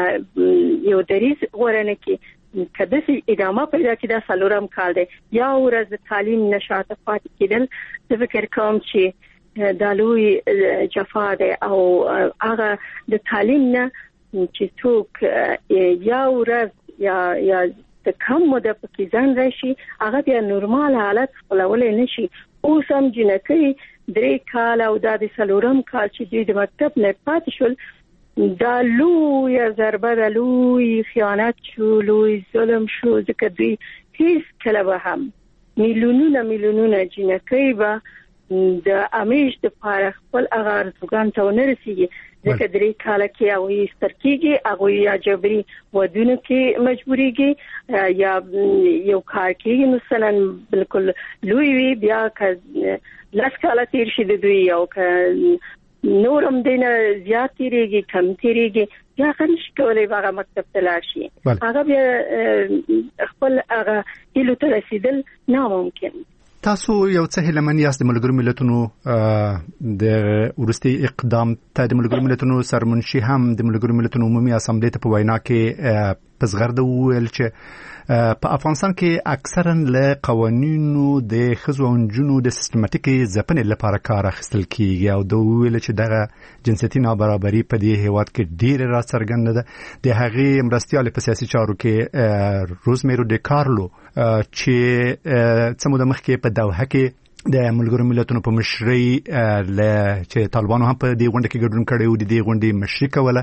یو دریس ورنه کې کدا سي ادامه پیدا کړي دا سلورم کال دی یا ورځ تعلیم نشاط پات کېدل د فکر کوم چې د لوی جفا دی او هغه د تعلیم نه چې څوک یا ورځ یا یا د کم مده پکې ځان راشي هغه بیا نورمال حالت خپلولې نشي اوس هم جنکې درې کال او د سلورم کال چې دوی د مکتب نه پاتې شول دا لوی ضربه د لوی خیانت شو لوی ظلم شو ځکه دوی هیڅ کله به هم میلیونونه میلیونونه جنکې به د امیش د پاره خپل هغه ارزوګان ته ونرسیږي ځکه درې کال کې او یې سترکیږي هغه یا جبري ودونه کې مجبوريږي یا یو کار کې مثلا بالکل لوی وی بیا که لاس کال تیر شي د دوی او که نورم دینه زیات تیریږي کم تیریږي یا خنش کولای هغه مکتب ته لاړ شي هغه بیا خپل هغه هیلو ته رسیدل ناممکن تاسو یو څه هلمن یاست د ملګرو ملتونو د ورستي اقدام ته د ملګرو ملتونو سرمنشي هم د ملګرو ملتونو عمومي اسامبلې ته په وینا کې پزغرد ویل چې په افغانستان کې اکثرا له قوانینو د خزو انجونو د سیستماتیکي ځپنې لپاره کار اخیستل کیږي او د ویل چې دغه جنسيتي نابرابري په دې هیواد کې ډیر را څرګنده ده د هغې مرستيال په سیاسي چارو کې روزمیرو ډي کارلو چې څه موده مخکې په دوحه کې د ملګرو ملتونو په مشرۍ ل چې طالبانو هم په دې غونډه کې ګډون کړی و د دې غونډې مشري کوله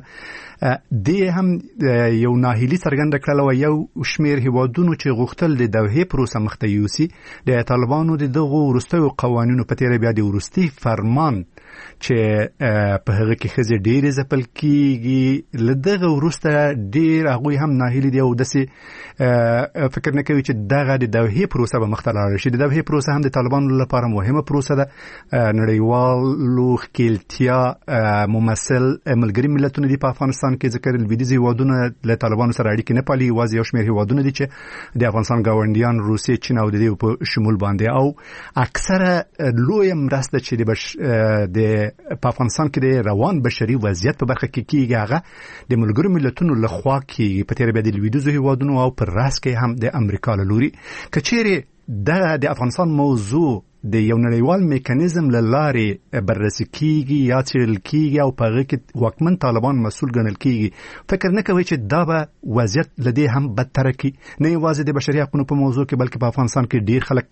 د هم یو ناهیلي څرګنده کړله او یو شمیر هیوادونو چې غوښتل د دوحې پروسه مخته یوسي د طالبانو د دغو وروستیو قوانینو په تیره بیا د وروستي فرمان چې په هغه کې ښځې ډېرې ځپل کېږي له دغه وروسته ډېر هغوی هم ناهیلي دي او داسې فکر نه کوي چې دغه د دوحې پروسه به مخته لاړه شي د دوحې پروسه هم د طالبانو لپاره مهمه پروسه ده نړیوالو ښکېلتیا ممثل ملګري ملتونه دي په افغانستان کې ذکر لویدیځ هیوادونه له طالبانو سره اړیکې نه پالي یوازې یو شمېر هیوادونه دي چې د افغانستان ګاونډیان روسیې چین او د دې په شمول باندې او اکثره لویه مرسته چې د په افغانستان کې د روان بشري وضعیت په برخه کې کېږي هغه د ملګرو ملتونو لخوا کېږي په تېره بیا د لویدیځو هیوادونو او پر راس کې هم د امریکا له لوري که چیرې دغه د افغانستان موضوع د یو نړیوال میکانیزم له لارې بررسي کېږي یا څېړل کېږي او په هغه کې واکمن طالبان مسؤل ګڼل کېږي فکر نه کوي چې دا به وضعیت له دې هم بدتره کړي نه یوازې د بشري حقونو په موضوع کې بلکې په افغانستان کې ډېر خلک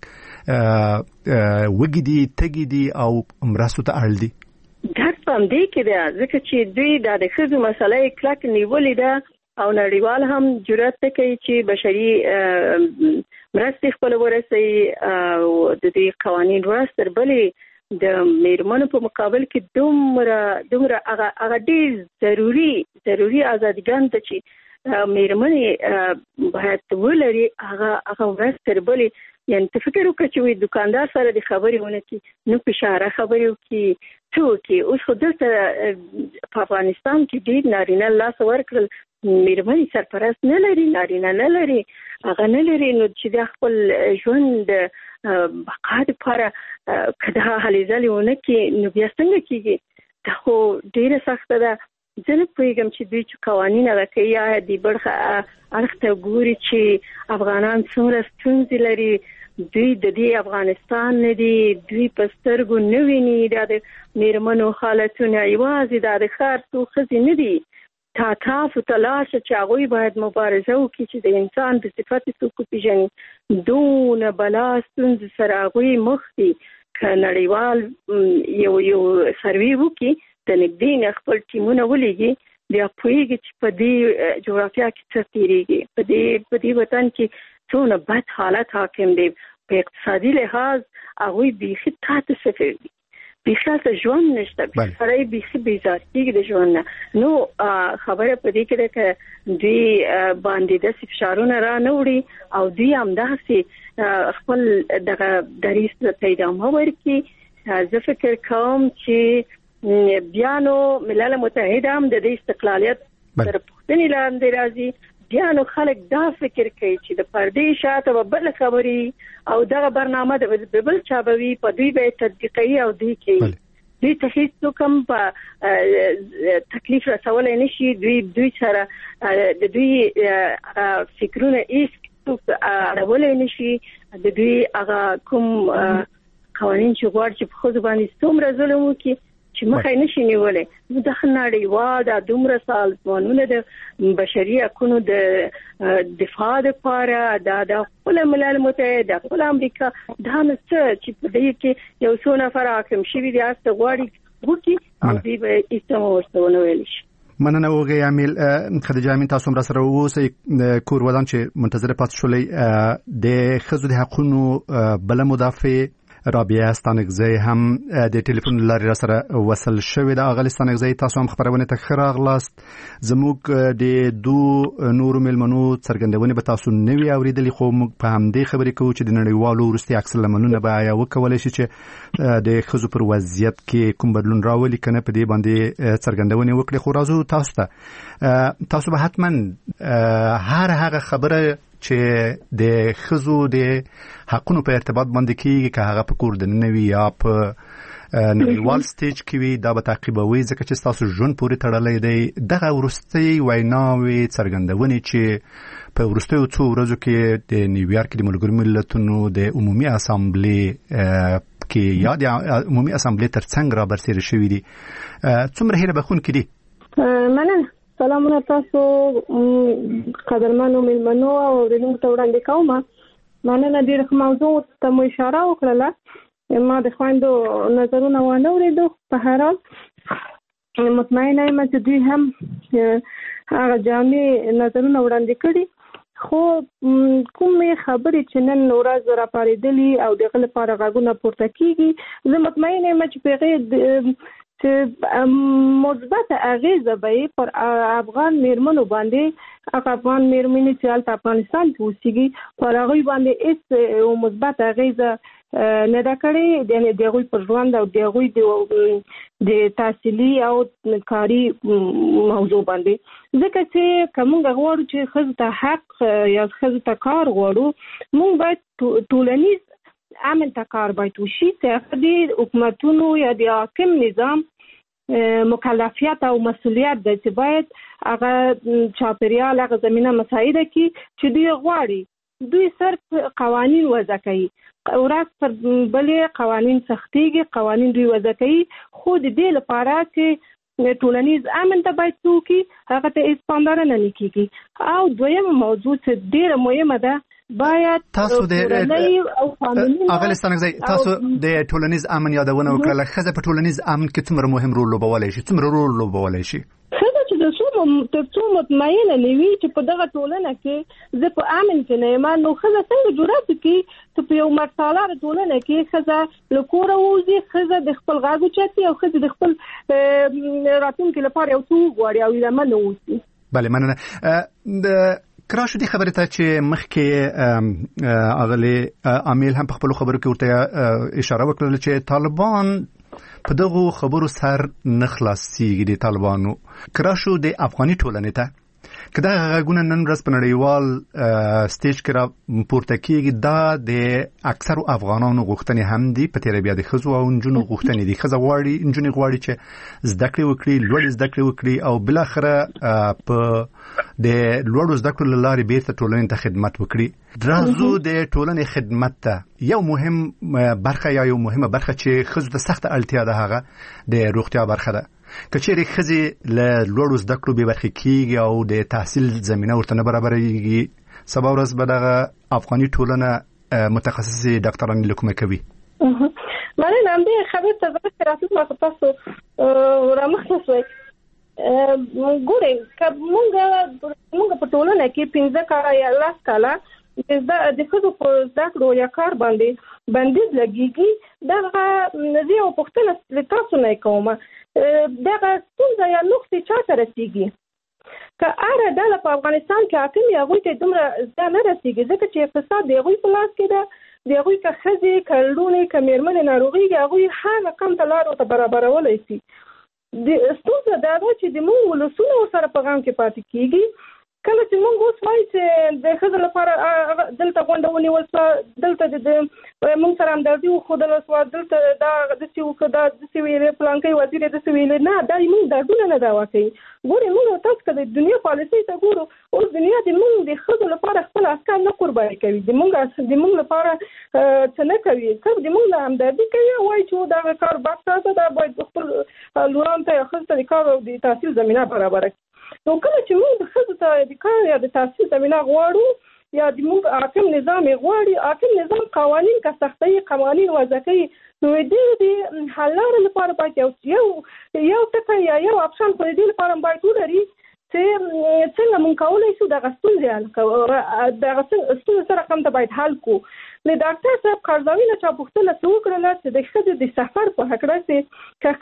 وږي دي تږي دي او مرستو ته اړ دي درد پام دی کې ده ځکه چې دوی د ښځو مسله کلک نیولې ده او نړیوال هم جرأت کوي چې بشري مرستې خپل ورسي او د دې قوانين ورستر بلې د میرمنو په مقابل کې دومره دومره هغه هغه ډېر ضروری ضروری ازادګان ته چې میرمنې باید ولري هغه هغه ورستر بلې یعنی ته فکر وکړه چې وي دکاندار سره د خبرې ونه کې نو په اشاره خبرې وکړي څو کې اوس خو دلته په افغانستان کې ډېر نارینه لاس ورکړل میرمنې سرپرست نه لري نارینه نه لري هغه نه لري نو چې د خپل ژوند بقا لپاره که دا هلې ځلې ونه کې نو بیا څنګه کېږي دا خو ډېره سخته ده زه نه پوهېږم چې دوی چې قوانین هغه کوي یا د برخه اړخ ته ګوري چې افغانان څومره ستونزې لري دوی د دې افغانستان نه دي، دوی په سترګو نه ویني د میرمنو حالتونه، یوازې د خرڅو خزي نه دي. تا تاسو تلاش چې هغه باید مبارزه وکړي چې د انسان په صفت څوک پیژني. دون بلاستون سره هغه مخ دي ک نړیوال یو یو سروي وکړي د نګدین خپل ټیمونه ولېږي بیا پوهیږي چې په دې جغرافیا کې څه تیریږي، په دې په دې وطن کې څونه بد حالت حاکم دی. په اقتصادي لحاظ هغوی بیخي تحت صفر دي، بیخي هلته ژوند نشته، سړی بیخي بیزار کېږي د ژوند نه. نو خبره په دې کې ده که دوی باندې داسې فشارونه را نه وړي او دوی همداسې خپل دغه دریځ ته ادامه ورکړي. زه فکر کوم چې بیا نو ملل متحده هم د دې استقلالیت تر پوښتنې لاندې راځي. بیا نو خلک دا فکر کوي چې د پردې شاته به بل خبري او دغه برنامه د بل چا به وي، په دوی به تطبیقوي او دوی کوي. دوی ته هیڅ کوم په تکلیف رسولی نشي. دوی دوی سره د دوی فکرونه هیڅ اړولی نشي. د دوی هغه کوم قوانین چې غواړي چې په ښځو باندې څومره ظلم وکړي چې مخه نشي نیولای. نو د نړیوال د دومره سازمانونو د بشري حقوقو د دفاع لپاره د د خپل ملل متحد د خپل امریکا دا نه چې په دې کې یو څو نفر حاکم شوي دي است غواړي وکي او دې به استمو ورسونه ویل شي. مننه وګي عامل خدیجه امین، تاسو هم سره اوسئ. کور ودان چې منتظر پات شولې د خزو د حقوقو بل مدافع رابعه ستانکزی هم د ټلیفون لارې را سره وصل شوې ده. اغلی ستانکزی، تاسو هم خبرونه ته ښه راغلاست. زموږ د دو نورو مېلمنو څرګندونې به تاسو نه وي اورېدلې، خو موږ په همدې خبرې کوو چې د نړیوالو وروستي عکس العملونه به آیا وکولی شي چې د ښځو پر وضعیت کې کوم بدلون راولي که نه، په دې باندې څرګندونې وکړي. خو راځو تاسو ته، تاسو به حتما هر هغه خبره چې د ښځو د حقونو په ارتباط باندې کېږي که هغه په کور دننه وي یا په نړیوال سټیج کې وي، دا به تعقیبوي ځکه چې ستاسو ژوند پورې تړلی دی. دغه وروستۍ ویناوې څرګندونې چې په وروستیو څو ورځو کې د نیویارک د ملګرو ملتونو د عمومي اسامبلې کې یا د عمومي اسامبلې تر څنګ را برسېره شوي دي، څومره هیله بښونکي دي؟ مننه. سلامونه تاسو قدرمنو مېلمنو او اورېدونکو ته وړاندې کوم. مننه، ډېره ښه موضوع ته مو اشاره وکړله. ما د خویندو نظرونه وانه اورېدو په هر حال. مطمئنه یم چې دوی هم هغه جامع نظرونه وړاندې کړي، خو کومې خبرې چې نن ورځ راپارېدلي او دغه لپاره غږونه پورته کېږي، زه مطمئنه یم چې په هغې چې مثبت اغیزه به پر افغان میرمنو باندې، هغه افغان میرمنې چې هلته افغانستان کې اوسېږي، پر هغوی باندې هېڅ مثبت اغیزه نه ده کړې، یعنې د هغوی پر ژوند او د هغوی د تحصیلي او کاري موضوع باندې. ځکه چې که موږ غواړو چې ښځو ته حق یا ښځو ته کار غواړو، موږ باید ټولنیز امن ته کار باید وشي چې د حکومتونو یا د حاکم نظام مکلفیت او مسؤلیت ده چې باید هغه چاپیریال هغه زمینه مساعده کړي چې دوی غواړي. دوی صرف قوانین وضع کوي، ورځ پر بلې قوانین سختېږي، قوانین دوی وضع کوي، خو د دې لپاره چې ټولنیز امن ته باید څوکي هغه ته هېڅ پاملرنه نه کېږي. او دویمه موضوع چې ډېره مهمه ده، باید تاسو د اغلی ستانکزی، تاسو د ټولنیز امن یادونه وکړله. ښځه په ټولنیز امن کې څومره مهم رول لوبولی شي؟ څومره رول لوبولی شي؟ ښځه چې د څو تر څو مطمئنه نه وي چې په دغه ټولنه کې زه په امن کې نه یم، نو ښځه څنګه جرأت وکړي چې په یو مرسالاره ټولنه کې ښځه له کوره ووځي، ښځه د خپل غږ اوچتي او ښځه د خپل راتلونکي لپاره یو څه وغواړي او هیلهمنه واوسي. بله، مننه. کراشه دې خبرې ته چې مخکې اغلی عامل هم په خپلو خبرو کې ورته اشاره وکړله چې طالبان په دغو خبرو سر نه خلاصېږي. د طالبانو کراشو د افغاني ټولنې ته کدا غږونه نن ورځ په نړیوال سټیج کې را پورته کیږي دا د اکثر افغانانو غوښتنې هم دي په تیر بیا د خزو او نجونو غوښتنې دي خزه غواړي نجونې غواړي چې زده کړې وکړي لوړ زده کړې وکړي او بل اخره په د لوړ زده کړو لارې بیرته ټولنې ته خدمت وکړي درازو د ټولنې خدمت ته یو مهم برخه یا یو مهمه برخه چې خزو ته سخت اړتیا ده هغه د روغتیا برخه ده کچېرې خزي له لوړ زده کړو به برخه کیږي او د تحصیل زمينه ورته نه برابرېږي سبا ورځ به د افغاني ټولنه متخصصي ډاکټران لیکمه کوي معنی نام دې خبر ته زه راتلم ما تاسو رامخصوص ګورې کومه موږ په ټولنه کې پنځه کاله یا لاس کاله د د خزو په زده کړو یا کار باندې بندیز لګیږي دا نزي او پختنه له تاسو نه کومه دغه څنګه یا نقطې چاته رسیږي که اره د په افغانستان کې حاکم یا غوي ته دومره ځا نه رسیږي ځکه چې اقتصاد دی غوي په لاس کې ده دی غوي که خزي کلونه کمرمن ناروغي غوي هغه کم تلارو ته برابرولای شي د ستونزه دا ده چې د موږ ولسونو سره په غام کې پاتې کیږي کله چې موږ اوس وایو چې د خزو لپاره دلته غونډه ونیول شوه دلته د موږ سره همدردي وښودله شوه دلته دا داسې وکړه دا داسې ویلې پلانکۍ وزیر یې داسې ویلې نه دا موږ دردونه نه دعوا کوي ګورې موږ تاسو که د دنیا پالیسۍ ته ګورو اوس دنیا د موږ د ښځو لپاره خپل عسکر نه قرباني کوي د موږ د موږ لپاره څه نه کوي که د موږ همدردي کوي وایي چې دغه کار بد کار ده دا باید خپل لورانو ته یا ښځو ته د کار او د تحصیل زمینه برابره کړي نو کله چې موږ د ښځو ته د کار یا د تحصیل زمینه غواړو یا د موږ حاکم نظام غواړي حاکم نظام قوانین که سختۍ قوانین وضع کوي نو دې د حل لارې لپاره باید یو یو یو ټکی یا یو اپشن په دې لپاره باید ولري چې څنګه موږ کولی شو دغه ستونزې حل کړو دغه ستونزې سره کوم ته باید حل کړو له ډاکټر صاحب قرضاوي نه چا پوښتنه څه وکړله چې د ښځې د سفر په هکله چې که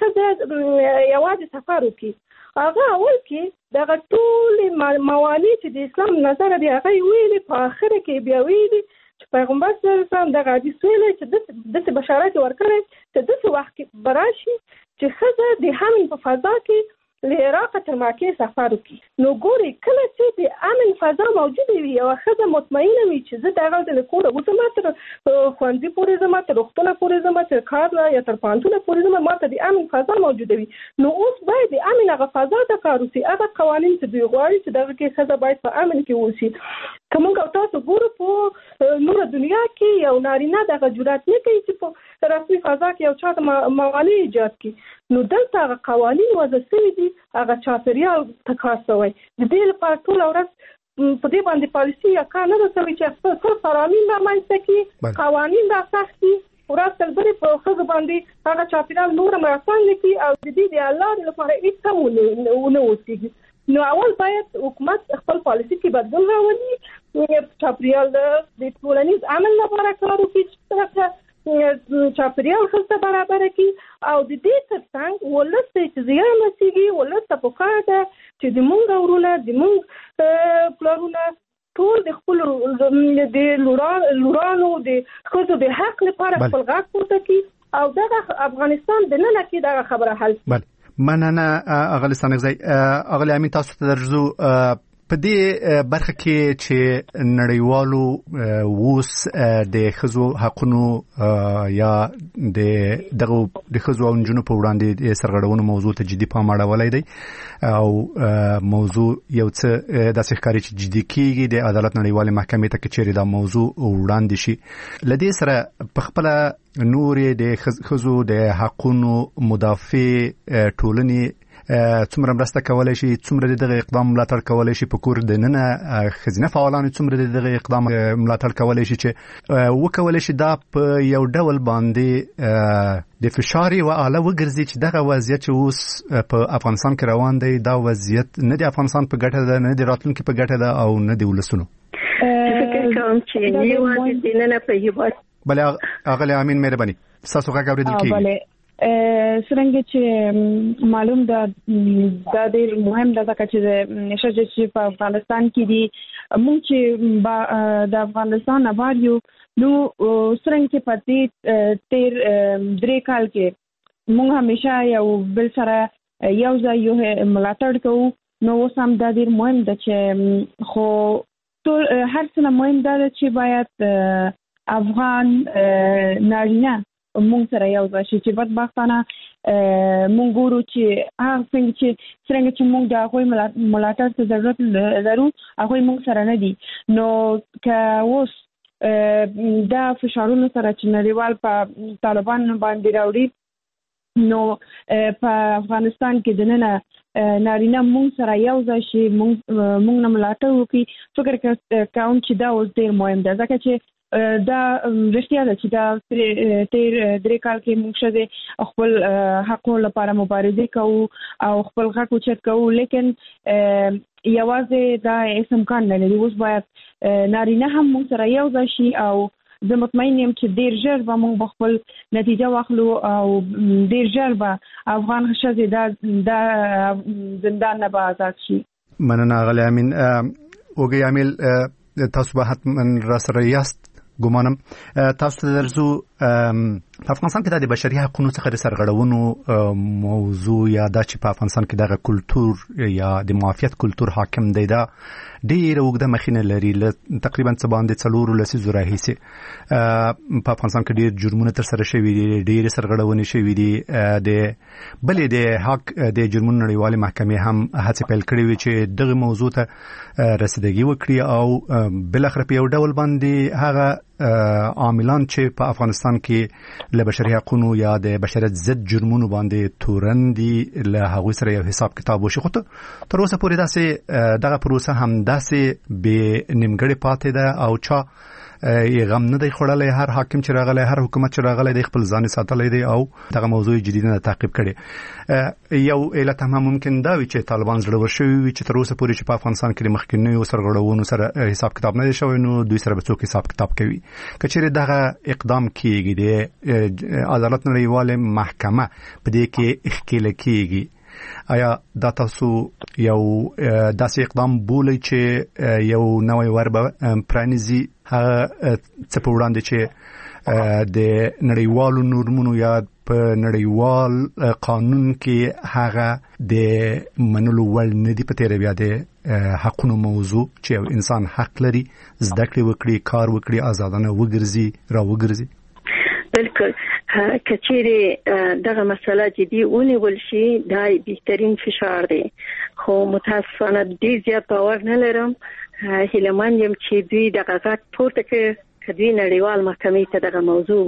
ښځه یوازې سفر وکړي هغه اول کې دغه ټولې موانع چې د اسلام نظر دی هغه ویلي په آخر کې بیا ویلي چې پیغمبر صلی الله علیه وسلم دغه حدیث ویلی چې داسې بشارت ورکړی چې داسې وخت کې به راشي چې ښځه د حمل په فضا کې له عراقه تر مکې سفر وکړي نو ګورې کله چې د امن فضا موجوده وي یوه ښځه مطمئنه وي چې زه دغلته له کوره وځم تر ښوونځي پورې ځم تر روغتونه پورې ځم تر کار یا تر پوهنتونه پورې ځم ماته د امن فضا موجوده وي نو اوس باید د امن هغه فضا ته کار وشي هغه قوانین چې دوی غواړي چې دغه کې ښځه باید په امن کې اوسي که موږ او تاسو ګورو په نوره دنیا کې یو نارینه دغه جرات نه کوي چې په رسمي فضا کې یو چاته موانع ایجاد کړي نو دلته هغه قوانین وضع شوي دي هغه چاپېریال ته کار شوی د دې لپاره ټوله ورځ په دې باندې پالیسي یا کار نه ده شوی چې خپل ټول فرامین رامنځته کړي قوانین را سخت کړي ورځ تر بلې په ښځو باندې هغه چاپېریال نور هم راڅنګه کړي او د دې د الله لپاره هېڅ هم ونه اوسېږي نو اول باید حکومت خپل پالیسي کې بدلون راولي چاپېریال د ټولنیز امن لپاره کار وکړي چاپېریال ښځو ته برابره کړي او د دې تر څنګ ولس ته چې زیان رسېږي ولس ته پکار ده چې د موږ ورونه د موږ پلرونه ټول د خپلو د لورانو د ښځو د حق لپاره خپل غږ پورته کړي او دغه افغانستان دننه کې دغه خبره حل کړي مننه اغلی سانګزی اغلی امین تاسو ته درځو په دې برخه کې چې نړیوالو ووس د ښځو حقونو یا د دغه د ښځو او نجونو په وړاندې د سرغړونو موضوع ته جدي پام اړولی دی او موضوع یو څه داسې ښکاري چې جدي کېږي د عدالت نړیوالې محکمې ته که چیرې دا موضوع وړاندې شي له دې سره په خپله نورې د ښځو د حقونو مدافع ټولنې څومره مرسته کولای شي څومره دغه اقدام ملاتړ کولای شي په کور د ننه ښځینه فعالانو څومره دغه اقدام ملاتړ کولای شي چې وکولای شي دا په یو ډول باندې د فشار او اعلی وګرځي چې دغه وضعیت چې اوس په افغانستان کې روان دی دا وضعیت نه د افغانستان په ګټه ده نه د راتلونکي په ګټه ده او نه د ولسونو فکر کوم چې یو د نن په هیواد بله اغلی امین مهرباني تاسو غږ اوریدل کیږي څرنګه چې معلوم ده دا ډېر مهم ده ځکه چې د نشه چې په افغانستان کې دي موږ چې د افغانستان آباد یو نو څرنګه چې په دې تیر درې کال کې موږ همیشه یو بل سره یو ځای یو ملاتړ کوو نو اوس هم دا ډیر مهم ده چې خو ټول هر څه مهم ده چې باید افغان نارینه مونږ سره یو ځای شي چې بدبختانه مونږ ګورو چې هغه څنګه چې څنګه چې مونږ د هغوی ملاتړ ته ضرورت لرو هغوی مونږ سره نه دي. نو که اوس دا فشارونو سره چې نړیوال په طالبان باندې راوړي نو په افغانستان کې دننه نارینه مونږ سره یو ځای شي مونږ مونږ نه ملاتړ وکړي. فکر کوم چې دا اوس ډیر مهم ده ځکه چې دا رښتیا ده چې دا تیر درې کال کې موږ شه خپل حقوقو لپاره مبارزه کوو او خپل حق اوچت کوو، لیکن یوازې دا هیڅ امکان نه لري. اوس باید نارینه هم موږ سره یو ځای شي او زه مطمئن یم چې ډیر ژر به موږ خپل نتیجه واخلو او ډیر ژر به افغان ښځې دا زندان نه به آزاد شي. مننه غلی امین. اوږې امیر تاسو به حتما را سره یاست ګمانم. تاسو ته درځو په افغانستان کې د بشري حقوقو څخه د سرغړونو موضوع یا دا چې په افغانستان کې دغه کلتور یا د معافیت کلتور حاکم دی دا ډېره اوږده مخینه لري له تقریبا څه باندې څلورو لسیزو راهیسې په افغانستان کې ډېر جرمونه ترسره شوي دي، ډېرې سرغړونې شوي دي. د بلې د حق د جرمونو نړیوالې محکمې هم هڅې پیل کړې وي چې دغه موضوع ته رسیدګي وکړي او بالاخره په یو ډول باندې هغه عاملان چې په افغانستان کې له بشري حقوقو یا د بشریت ضد جرمونو باندې تورن دي له هغوی سره یو حساب کتاب وشي. خو تر اوسه پورې داسې دغه پروسه هم داسې بې نیمګړې پاتې ده او چا یې غم نه دی خوړلی. هر حاکم چې راغلی، هر حکومت چې راغلی دی خپل ځان ساتلی دی او دغه موضوع جدي نه تعقیب کړي. یو علت هم ممکن دا وي چې طالبان زړور شوي وي چې تر اوسه پورې چې په افغانستان کې د مخکینیو سرغړونو سره حساب کتاب نه دی شوی نو دوی سره به څوک حساب کتاب کوي. که چیرې دغه اقدام کیږي د عدالت نړیوالې محکمه په دې کې ښکېله کیږي، آیا دا تاسو یو داسې اقدام بولئ چې یو نوی ور به پرانیزي هغه څه په وړاندې چې د نړیوالو نورمونو یا په نړیوال قانون کې هغه د منلو وړ نه دي؟ په تېره بیا د حقونو موضوع چې یو انسان حق لري زده کړې وکړي، کار وکړي، آزادانه وګرځي را وګرځي. بالکل کچېره دغه مسله جدي ونیول شي دا بهترین فشار دی، خو متاسفانه ډېر زیات باور نه لرم. هیلهمن یم چې دوی دغه غږ پورته کړي، که دوی نړیوال محکمې ته دغه موضوع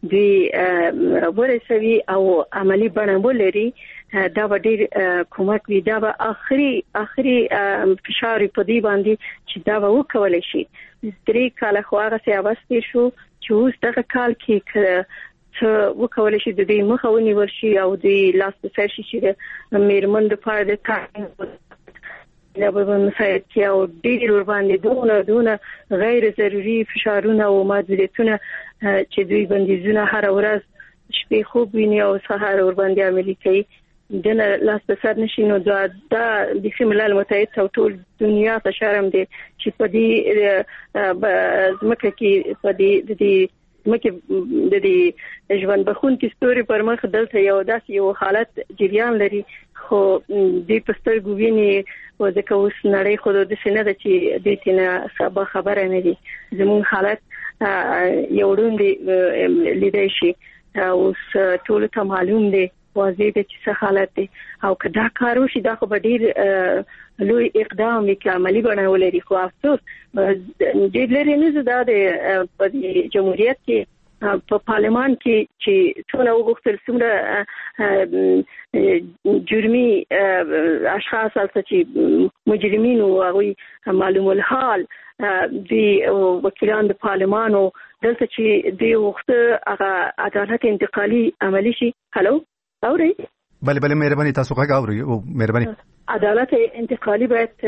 دوی ورسوي او عملی بڼه ولري دا به ډېر کومک وي. دا به آخري آخري فشار په دې باندې چې دا به وکولی شي. درې کاله خو هغسې عوض تېر شو چې اوس دغه کال کې څه وکولی شي د دې مخه ونیول شي او دوی لاس په سر شي چې د میرمنو دپاره د کار دا به مساعد کړي او ډېر ورباندې دونه دونه غیر ضروري فشارونه او محدودیتونه چې دوی بندیزونه هره ورځ شپې خوب ویني او سهار ورباندې عملي کوي دنه لاس په سر نشي. نو دا د ملل متحد او ټول دنیا ته شرم دی چې په دې ځمکه کې په دې د دې مکه د دې ژوند بخونکي ستوري پر مخ دلته یو داسې یو حالت جریان لري، خو دې په سترګو ویني او ځکه اوس نړۍ خو د سینه ده چې دې تنه سبا خبره نه دي. زموږ حالت یو ډول لیدای شي اوس ټول ته معلوم دی واضح دی چې څه حالت دی او که دا کار وشي دا خو به ډېر لوی اقدام وي چې عملي بڼه ولري. خو افسوس ډېر لرې نه زه دا د په جمهوریت کې په پارلمان کې چې څونه وغوښتل څومره جرمي اشخاص هلته چې مجرمین او هغوی معلوم الحال دوی وکیلان د پارلمان او دلته چې دوی وغوښته هغه عدالت انتقالي عملي شي. هلو اورئ؟ بله بله مهرباني تاسو غږ اورئ او مهرباني عدالت انتقالي باید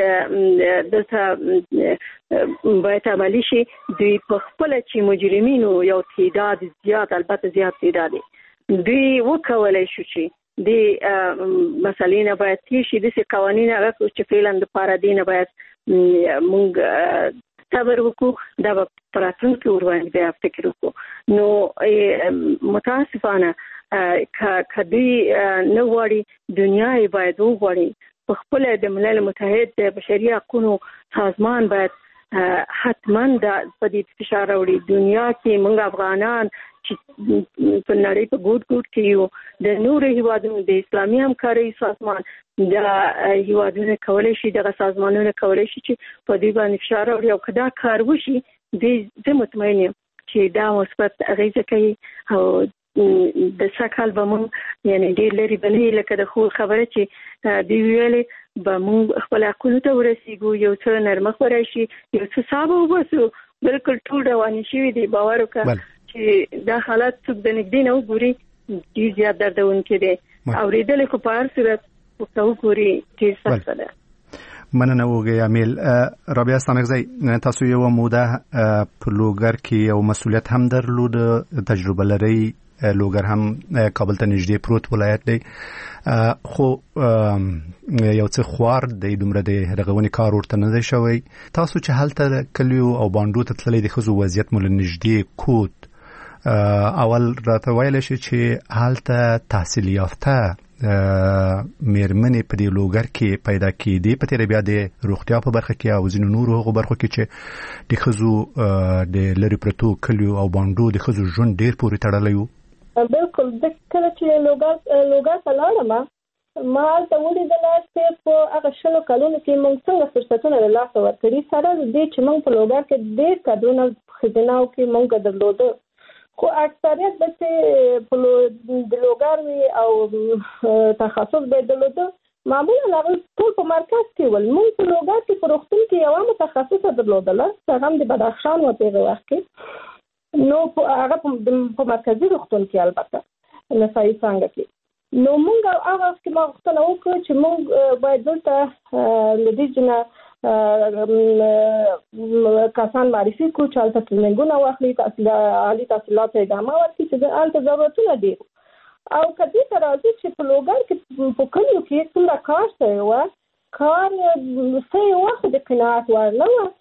دلته باید عملی شي. دوی په خپل چې مجرمینو یو تعداد زیات البته زیات تعداد دوی وکولای شو چې د مسلې نه باید تیر شي. داسې قوانین هغه چې فعلا د پاره دینه باید موږ صبر وکړو دا به په راتلونکي کې ورباندې بیا فکر وکړو. نو متاسفانه که دوی نه غواړي دنیا یې باید وغواړي په خپل د ملل متحد د بشري حقوقو سازمان باید حتما د پدې فشار راوړي. دنیا کې موږ افغانان چې په نړۍ په ګوټ ګوټ کې یو د نورو هیوادونو د اسلامي همکارۍ سازمان د هیوادونو کولای شي دغه سازمانونه کولای شي چې په دې باندې فشار راوړي او کدا کار وشي د مطمئن یم چې دا مثبت اغیزه کوي او د سکهال به مونږ یعنی ډېر لري بلې لکه د خو خبره چې دی ویلې به مونږ خپل حقونو ته ورسیږو یو څه نرمښت ورشي یو څه صابه وباسو. بالکل ټول روانې شوي دي باور وکړه چې دا حالات څوک د نږدې نه وګوري ډېر زیات دردونکي دي. اورېدل خو په هر صورت ورته وګوري ډېر سخته ده. مننه وګي امیل. رابعه ستانکزی تاسو یو موده په لوګر کې یو مسؤلیت هم درلود تجربه لري. لوګر هم کابل ته نږدې پروت ولایت دی خو یو څه خوار دی دومره د رغونې کار ورته نه دی شوی. تاسو چې هلته کلیو او باندو ته تللی د ښځو وضعیت مو له نږدې کوت اول راته ویلی شي چې هلته تحصیل یافته میرمنې په دې لوګر کې پیدا کېدې په تېره بیا د روغتیا په برخه کې او ځینو نورو هغو برخو کې چې د ښځو د لرې پرتو کلیو او باندو د ښځو ژوند ډېر پورې تړلی و. بالکل د کله چې لوګر لوګر ته لاړم ما هلته ولیدله چې په هغه شلو کلونو کې موږ څنګه فرصتونه له لاسه ورکړي سره د دې چې موږ په لوګر کې ډېر کادرونه ښځیناو کې موږ درلوده خو اکثریت به چې په د لوګر وي او تخصص به درلوده معمولا هغه ټول په مرکز کې ول. موږ په لوګر کې په روغتون کې یوه متخصصه درلودله هغه هم د بدخشان و په هغه وخت کې نو هغه په مرکزي روغتون کې البته نسایي څانګه کې. نو موږ هغه وخت کې ما غوښتنه وکړه چې موږ باید دلته له دې جنه کسان معرفي کړو چې هلته ټریننګونه واخلي عالي تحصیلات ته ادامه ورکړي چې هلته ضرورتونه ډېر او که دې ته راځي چې په لوګر کې په کلیو کې څومره کار شوی وه کار ښه وه خو د قناعت وړ نه وه.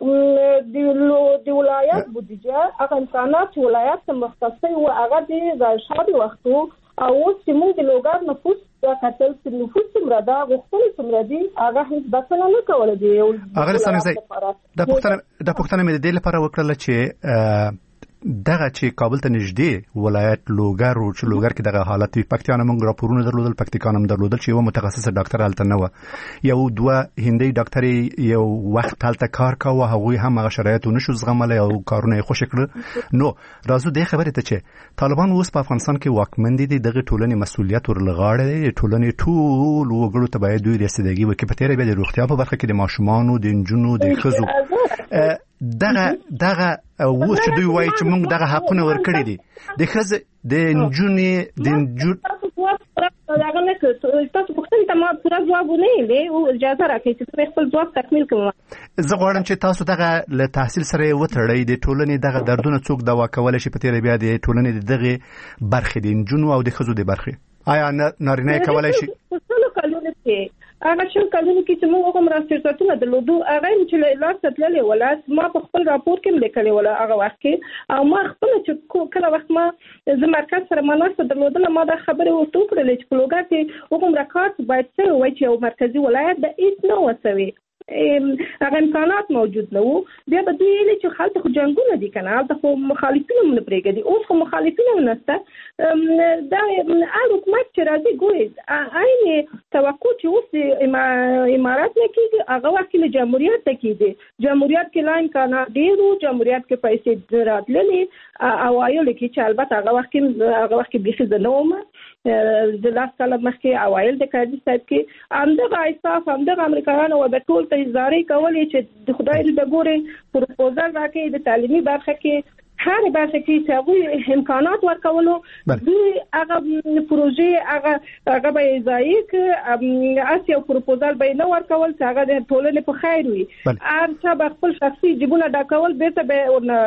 د ولایت بودیجه هغه امکانات چې ولایت ته مختص شوي وو هغه ډېر ځایشابي وخت و او اوس چې موږ د لوګر نفوس کتل چې نفوس څومره ده غوښتنې څومره دي هغه هېڅ بسنه نه کوله د یو اغلې ستانکزی دا پوښتنه مې د دې لپاره وکړله چې دغه چې کابل ته نږدې ولایت لوګر او چې لوګر کې دغه حالت وي پکتیا نه موږ راپورونه درلودل پکتیکا هم درلودل چې یو متخصص ډاکټر هلته نه و یو دوه هندي ډاکټرې یو وخت هلته کار کاوه هغوی هم هغه شرایط ونشو زغملی او کارونه یې خوشې کړه. نو راځو دې خبرې ته چې طالبان اوس په افغانستان کې واکمن دي دغه ټولنې مسؤلیت ورلغاړی دی ټولنې ټول وګړو ته باید دوی رسیدګي وکړي په تېره بیا د روغتیا په برخه کې د ماشومانو د نجونو د ښځو دغه دغه اوس چې دوی وایي چې موږ دغه حقونه ورکړي دي د ښځې د نجونې د نجونې دغه نه کړ تاسو پوښتنې ته ما پوره ځواب ونه یې او اجازه راکړئ چې خپل ځواب تکمیل کړم. زه غواړم چې تاسو دغه له تحصیل سره وتړئ د ټولنې دغه دردونه څوک دوا کولی شي په تېره بیا د ټولنې د دغې برخې د نجونو او د ښځو د برخې آیا نارینه یې کولی شي په څلو کلونو کې هغه شل کلونو کې چې موږ هم راسترساتونه درلودو هغه چې لاس ته تللې وله ما په خپل راپور کې هم لیکلې وله هغه وخت کې او ما خپله چې کله وخت ما زه مرکز سره ما ناسته درلودله ما دا خبرې ورته وکړلې چې په لوګر کې هغومره کار باید څه ووایي چې یو مرکزي ولایت د هېڅ نه وه سوی هغه امکانات موجود نه وو بیا به دوی ویلې چې هلته خو جنګونه دي که نه هلته خو مخالفین هم نه پرېږدي اوس خو مخالفین هم نشته دا هر حکومت چې راځي ګورئ عین توقع چې اوس امارات نه کېږي هغه وخت کې له جمهوریت ته کېږي جمهوریت کې لا امکانات ډېر وو جمهوریت کې پیسې راتللې اوایلو کې چې البته هغه وخت کې هغه وخت کې بیخي زه نه وم د لاس کاله مخکې اوایل د کاردي صاحب کې همدغه ایساف همدغه امریکایانو و د ټول ته زارۍ کولې چې د خدای د ګورې پروپوزل راکړي د تعلیمي برخه کې هر برخه کې چې هغوی امکانات ورکولو دوی هغه پروژې هغه هغه به یې ضایع کړي هسې یو پروپوزل به یې نه ورکول چې هغه د ټولنې په خیر وي هر چا به خپل شخصي جیبونه ډکول بېرته به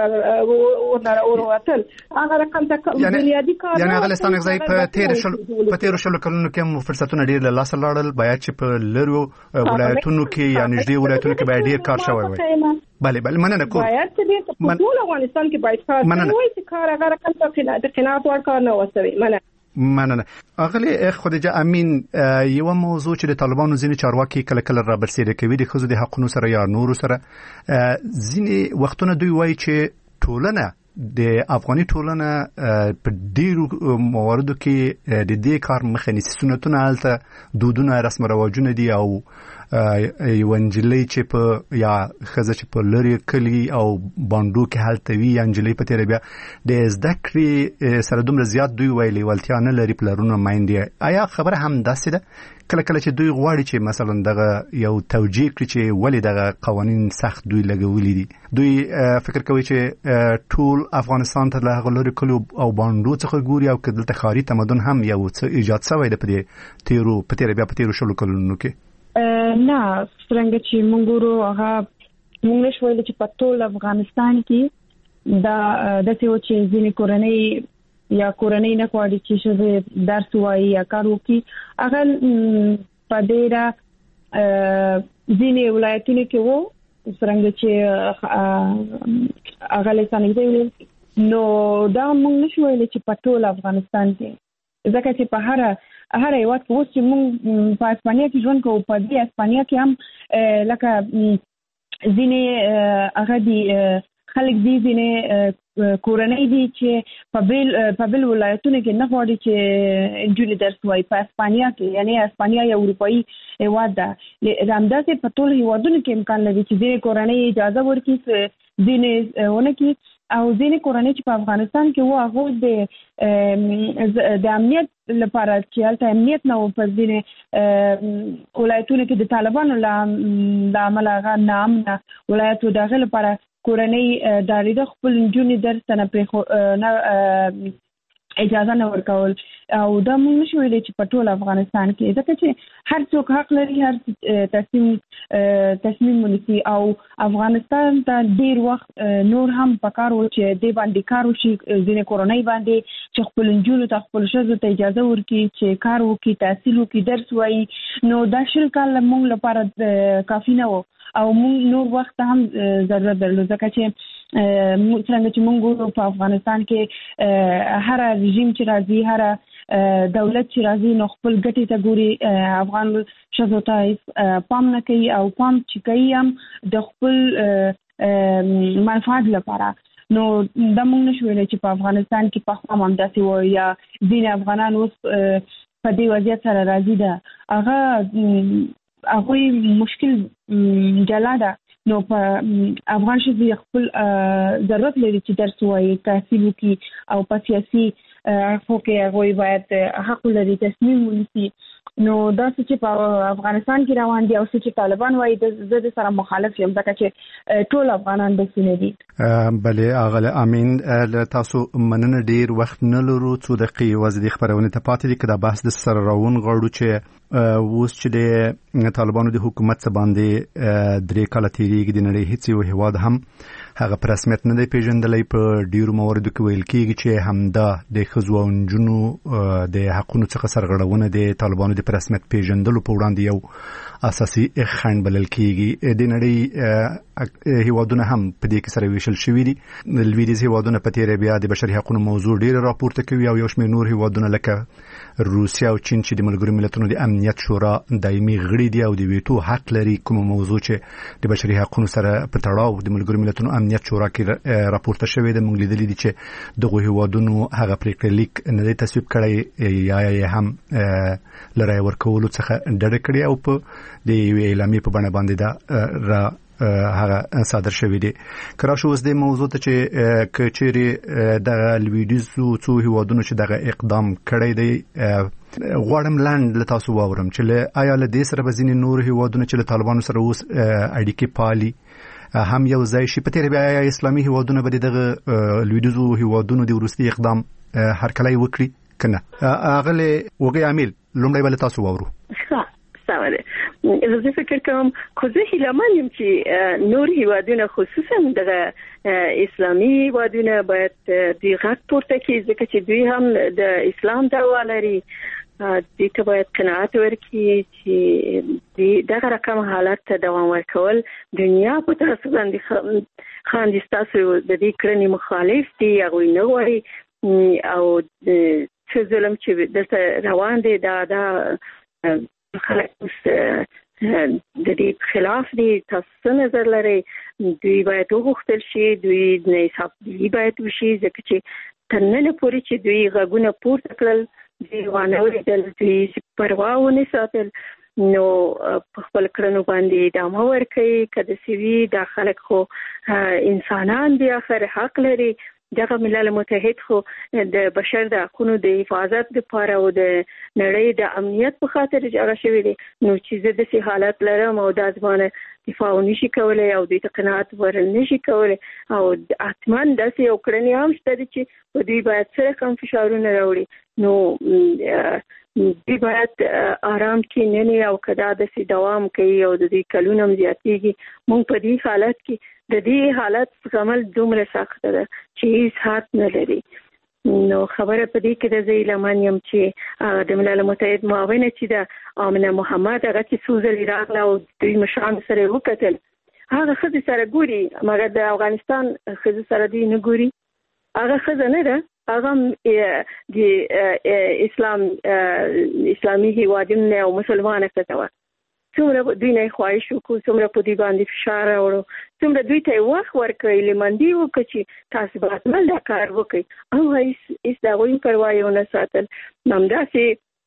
یې ورنوتل هغه رقم ته بنیادي کار یعنې هغه ستانکزی په تېرو شلو کلونو کې هم فرصتونه ډېر له لاسه لاړل باید چې په لرو ولایتونو کې یا نږدې ولایتونو کې باید ډېر کار شوی وای. بله بله مننه کوم باید چې په ټول افغانستان کې باید کار وای چې کار هغه رقم ته د قناعت وړ کار نه وسوي. مننه مننه. اغلی خدیجه امین، یو موضوع چې د طالبانو ځینې چارواکي کله کله را برسېره کوي د ښځو د حقونو سره یا نورو سره، ځینې وختونه دوی وایي چې ټولنه د افغاني ټولنه په ډیرو مواردو کې د دې کار مخه نیسي. سنتونه هلته دودونه رسم و رواجونه دي او یو نجلۍ چې په یا ښځه چې په لرې کلي او بانډو کې هلته وي یا نجلۍ په تېره بیا د زده کړې سره دومره زیات دوی وایي لیوالتیا نه لري، پلرونه میندې. آیا خبره هم داسې ده کله کله چې دوی غواړي چې مثلا دغه یو توجیه کړي چې ولې دغه قوانین سخت دوی لګولي دي؟ دوی فکر کوي چې ټول افغانستان ته له هغه لرې کلیو او بانډو څخه ګوري او که دلته ښاري تمدن هم یو څه ایجاد شوی دی په دې تیرو په تېره بیا په تېرو شلو کلونو کې؟ نه، څرنګه چې موږ ګورو هغه موږ نشو ویلی چې په ټول افغانستان کې دا داسې و چې ځینې کورنۍ یا کورنۍ نه غواړي چې ښځې درس ووایي یا کار وکړي. هغه په ډېره ځینې ولایتونو کې وو، څرنګه چې هغه لیسان ویل، نو دا موږ نشو ویلی چې په ټول افغانستان کې، ځکه چې په هر هر هیواد کې اوس چې موږ په اسپانیا کې ژوند کوو، په دې اسپانیا کې هم لکه ځینې هغه دي خلک دي، ځینې کورنۍ دي چې په بل په بل ولایتونو کې نه غواړي چې نجونې درس ووایي په اسپانیا کې، یعنی اسپانیا یو اروپایي هیواد ده. همداسې په ټولو هیوادونو کې امکان لري چې ځینې کورنۍ اجازه ورکړي، ځینې ونه کړي. او ځینې کورنۍ چې په افغانستان کې وو هغه د د امنیت لپاره چې هلته امنیت نه و، په ځینې ولایتونو کې د طالبانو له امله هغه ناامنه ولایت و، د هغې لپاره کورنۍ ډارېده خپل نجونې درس ته نه اجازه نه ورکول. او دا موږ نشو ویلی چې په ټول افغانستان کې، ځکه چې هر څوک حق لري هر تصمیم تصمیم ونیسي. او افغانستان ته ډیر وخت نور هم پکار و چې دې باندې کار وشي، ځینې کورنۍ باندې چې خپل نجونو ته خپل ښځو ته اجازه ورکړي چې کار وکړي، تحصیل وکړي، درس ووایي. نو دا شل کاله موږ لپاره کافي نه و او موږ نور وخت هم ضرورت درلود، ځکه چې څنګه چې موږ ګورو په افغانستان کې هر رژیم چې راځي، هر دولت چې راځي، نو خپل ګټې ته ګوري، افغان ښځو ته پام نه کوي او پام چې کوي هم د خپل منفعت لپاره. نو دا موږ نشو ویلی چې په افغانستان کې پخوا هم همداسې و یا ځینې افغانان اوس په دې وضعیت سره راضي ده. هغه هغوی مشکل جلا ده. نو په افغان ښځې خپل ضرورت لري چې درس ووایي، تحصیل وکړي او په سیاسي حقو کې هغوی باید حق لري تصمیم ونیسي. نو دا څه چې په افغانستان کې روان دي او څه چې طالبان وایي، زه د سره مخالف یم، ځکه چې ټول افغانان داسې نه دي. بلې اغله امین، له تاسو مننه. ډیر وخت نه لرو، څو دقیقې یوازې د خپرونې ته پاتې دي که دا بحث د سره راون غواړو چې اوس چې د طالبانو د حکومت څه باندې درې کاله تېرېږي، د نړۍ هېڅ یو هېواد هم هغه په رسمیت نه دی پیژندلی. په ډیرو مواردو کې ویل کېږي چې همدا د ښځو او نجونو د حقونو څخه سرغړونه د طالبانو د په رسمیت پیژندلو په وړاندې یو اساسي خنډ بلل کېږي. د نړۍ هېوادونه هم په دې کې سره ویشل شوي دي. لویدیځ هېوادونه په تېره بیا د بشري حقونو موضوع ډېره راپورته کوي او یو شمېر نور هېوادونه لکه روسیه او چین چې د ملګرو ملتونو د امنیت شورا دایمي غړي دي او د ویټو حق لري، کومه موضوع چې د بشري حقونو سره په تړاو د ملګرو ملتونو امنیت شورا کې راپورته شوې ده. موږ لیدلي دي چې دغه هېوادونو هغه پرېکړه لیک نه دی تصویب کړی یا یې هم له رایې ورکولو څخه ډډه کړې او په د یوې اعلامیې په بڼه باندې دا را هغه صادر شوی دی. که راشو اوس دې موضوع ته چې که چیرې دغه لویدیځو څو هېوادونو چې دغه اقدام کړی دی، غواړم لنډ له تاسو واورم چې آیا له دې سره به ځینې نور هېوادونه چې له طالبانو سره اوس اړیکې پالي هم یو ځای شي؟ په تېره بیا اسلامي هېوادونه به دغه لویدیځو هېوادونو د وروستي اقدام هرکلی وکړي که نه؟ اغلې وږی عامل، لومړی به له تاسو واورو. سمه ده. زه فکر کوم خو زه هیلهمن یم چې نور هیوادونه خصوصا دغه اسلامي هیوادونه باید د غږ پورته کړي، ځکه چې دوی هم د اسلام دعوا لري. دوی ته باید قناعت ورکړي چې دغه رقم حالت ته دوام ورکول دنیا په تاسو باندې خاندي، ستاسو د دې کړنې مخالف دي، هغوی نه غواړي او څه ظلم چې دلته روان دی دا دا خلک د دې خلاف دي. تاسو نظر لري دوی باید وغوښتل شي، دوی نه حساب دی باید وشي، ځکه چې تنه پورې چې دوی غږونه پورته کړل دوی وانه د دوی پروا ونه ساتل نو په خپل کړنو باندې ادامه ورکړي. کله چې وی دا خلک خو انسانان دي، اخر حق لري. دغه ملل متحد خو د بشر د حقوقو د حفاظت لپاره او د نړۍ د امنیت په خاطر جوړ شوی دی. نو چې زه د سي حالت لرم او د ځوانه دفاع نشي کولای او د تقنات ورل نشي کولای او اتمن داسې یو کړنی هم شته چې په دوی باید سره کم فشارونه راوړي. نو دوی باید آرام کې نه او کدا د سي دوام کوي او د دې کلونو زیاتېږي. مونږ په دې حالت کې د دې حالت عمل دومره سخت ده چې هیڅ حد نه لري. نو خبره په دې کې د زیلمان يم چې د ملل متحد معاون چې د امنه محمد هغه چې سوزل راغله او دوی مشران سره وکتل، هغه خزي سره ګوري مګر د افغانستان خزي سره دی نه ګوري. هغه خزه نه ده، هغه د اسلام اسلامي هیوادونه او مسلمانانه فتوا څومره دوی نه خواهش وکړو، څومره په دې باندې فشار راوړو، څومره دوی ته وخت ورکړي لمندي وکړي چې تاسو باید مل دا کار وکړي او هیڅ هیڅ دا وایي پروا یې ونه ساتل. همداسې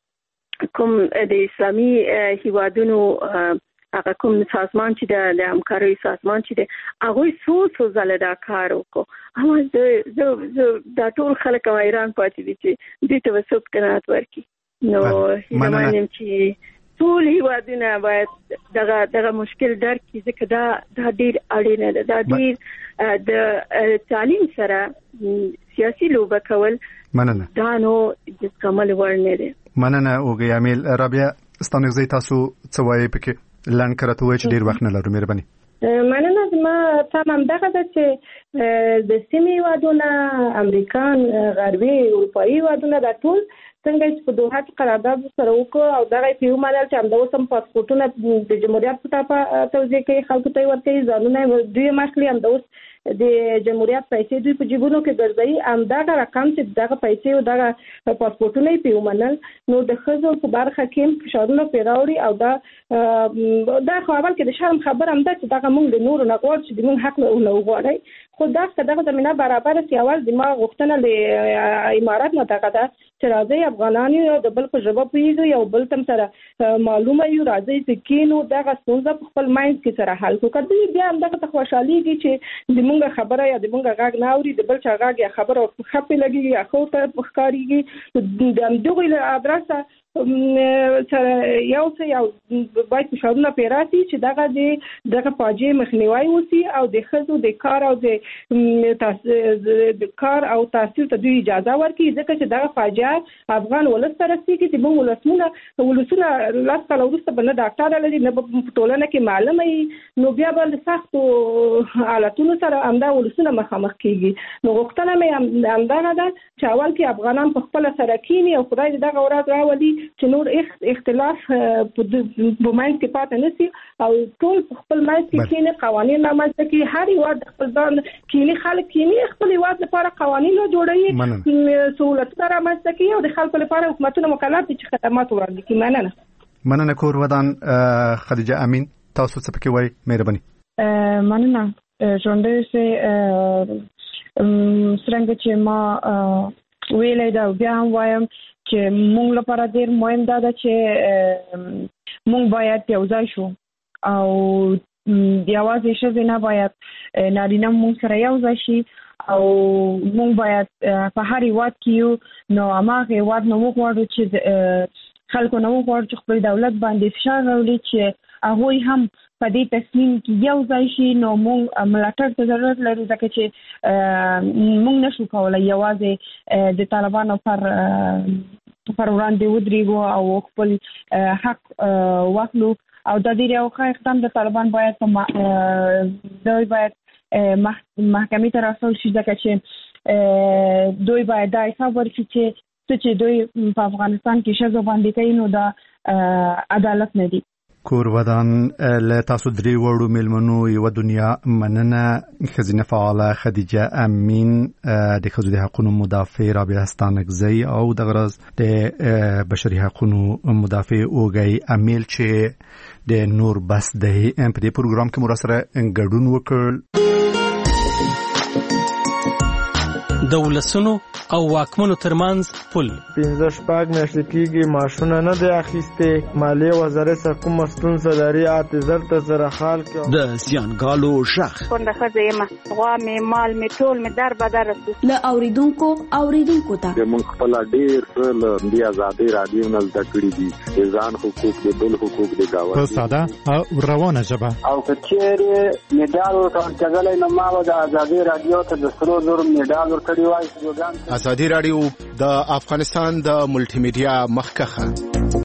کوم د اسلامي هیوادونو هغه کوم سازمان چې د همکارۍ سازمان چې د هغه څو څو ځله دا کار وکړو. اما زه زه دا ټول خلک ایران پاتې دي چې دې ته وسوب قناعت ورکړي. نو زمانم چې ټول هیوادونه باید دغه دغه مشکل درک کړي، ځکه دا دا ډیر اړینه ده. دا ډیر د تعلیم سره سیاسي لوبه کول مننه دا نو د کمل ورنه ده. مننه اوګي امیل رابعه ستانه زی تاسو څه وایي پکې لاند کرته وای چې ډیر وخت نه لرو. مهرباني. مننه. زما تمام دغه د چې د سیمې هیوادونه امریکان غربي اروپایي هیوادونه د ټول څنګه چې په دوحه کې قرارداد سره وکړ او دغه پیو مانل چې همدا اوس هم پاسپورتونه د جمهوریت په تاپه توزیع کوي، خلکو ته ورکوي، ځانونه دوی مخلي همدا اوس د جمهوریت پیسې دوی په جیبونو کې ګرځي. همدغه رقم چې دغه پیسې او دغه پاسپورتونه پیو مانل نو د ښځو په برخه کې فشارونه پیراوړي او دا دا خو اول کې د شرم خبر هم ده چې دغه موږ د نورو نه غواړو چې موږ حق نه وغواړي، خو دا دغه زمينه برابر سي. اول د ما غوښتنه ل امارات نه دغه ده چې راځي افغانان یو د بل په ژبه پیږي یو بل تم سره معلومه یو راځي چې کینو دغه څنګه په خپل مایند کې سره حل کو کړي. بیا هم دغه خوشحاليږي چې د مونږه خبره یا د مونږه غاګ نه اوري، د بل چا غاګ یا خبره خپې لګي یا خو ته بخکاریږي. د دغه له ادرسه سره یو څه یو باید فشارونه پیراتي چې دغه د دغه فاجعه مخنیوي وسی او د خزو د کار او د کار او تاسیس ته دوی اجازه ورکړي، ځکه چې دغه فاجعه افغان ولس سره سيږي چې موږ ولسمونه ولسونه لاس کله ورسته بل ډاکټر لري نه په ټولنه کې معلومه نو بیا بل سختو حالتونو سره امدا ولسونه مخامخ کیږي. نو غوښتنه مې امدا ده چې اول کې افغانان په خپل سره کینی او خدای دغه ورځ راولي چې نور اختلاف په ماینډ کې پاتې نشي او ټول خپل ماینډ کې کینی قوانين رامنځته کوي. هر یو د خپل ځان کینی خلک کینی خپل یو لپاره قوانين جوړوي، سہولت رامنځته کوي او د خلکو لپاره حکومتونه مکلف دي چې خدمات وړاندې کوي. مننه. مننه کور ودان خدیجه امین تاسو څه پکې وایي؟ مهرباني. مننه. ژوندې سه څنګه چې ما ویلې دا بیا هم وایم چې موږ لپاره ډېر مهم ده چې موږ باید یو ځای شو او یوازې ښځې نه باید نارینه موږ سره یو ځای شي او موږ باید په هر هیواد کې یو نو هماغه هیواد نه وغواړو چې خلکو نه وغواړو چې خپل دولت باندې فشار راوړي چې هغوی هم په دې تصمیم کې یو ځای شي. نو موږ ملاتړ ته ضرورت لرو ځکه چې موږ نشو کولای یوازې د طالبانو پر پر وړاندې ودرېږو او خپل حق واخلو او د دې یو ښه اقدام د طالبان باید په دوی باید محکمې ته راوستل شي ځکه چې دوی باید دا حساب ورکړي چې څه چې دوی په افغانستان کې ښځو باندې کوي نو دا عدالت نه دی. کورودان له تاسو درې وړو میلمنو یو دنیا مننه خزینه فعاله خدیجه امین د خزو د حقوقو مدافع رابعه ستانکزی او د غرض د بشري حقوقو مدافع اوګي امیل چې د نور بس د ام پی پروګرام کې مرسته ګډون وکړ. د ولسونو او واکمنو ترمنځ پل پنځه شپږ میاشتې کېږي معاشونه نه دی اخیستې. مالیې وزارت څخه کومه ستونزه لري اته زر ته سره حال کړو. د زیانګالو غږ کونډه ښځه یم، غوا مې مال مې ټول مې در بدر رسو له اوریدونکو اوریدونکو ته موږ خپل ډېر څه له دې ازادۍ رادیو نه زده کړي دي، د ځان حقوق د بل حقوق د گاونډي په ساده او روانه ژبه. او که چیرې میډال ورکول کېدلی نو ما به د ازادۍ رادیو ته د سرو زرو میډال ورکړی وای. ازادي رادیو د افغانستان د ملټي میډیا مخکخه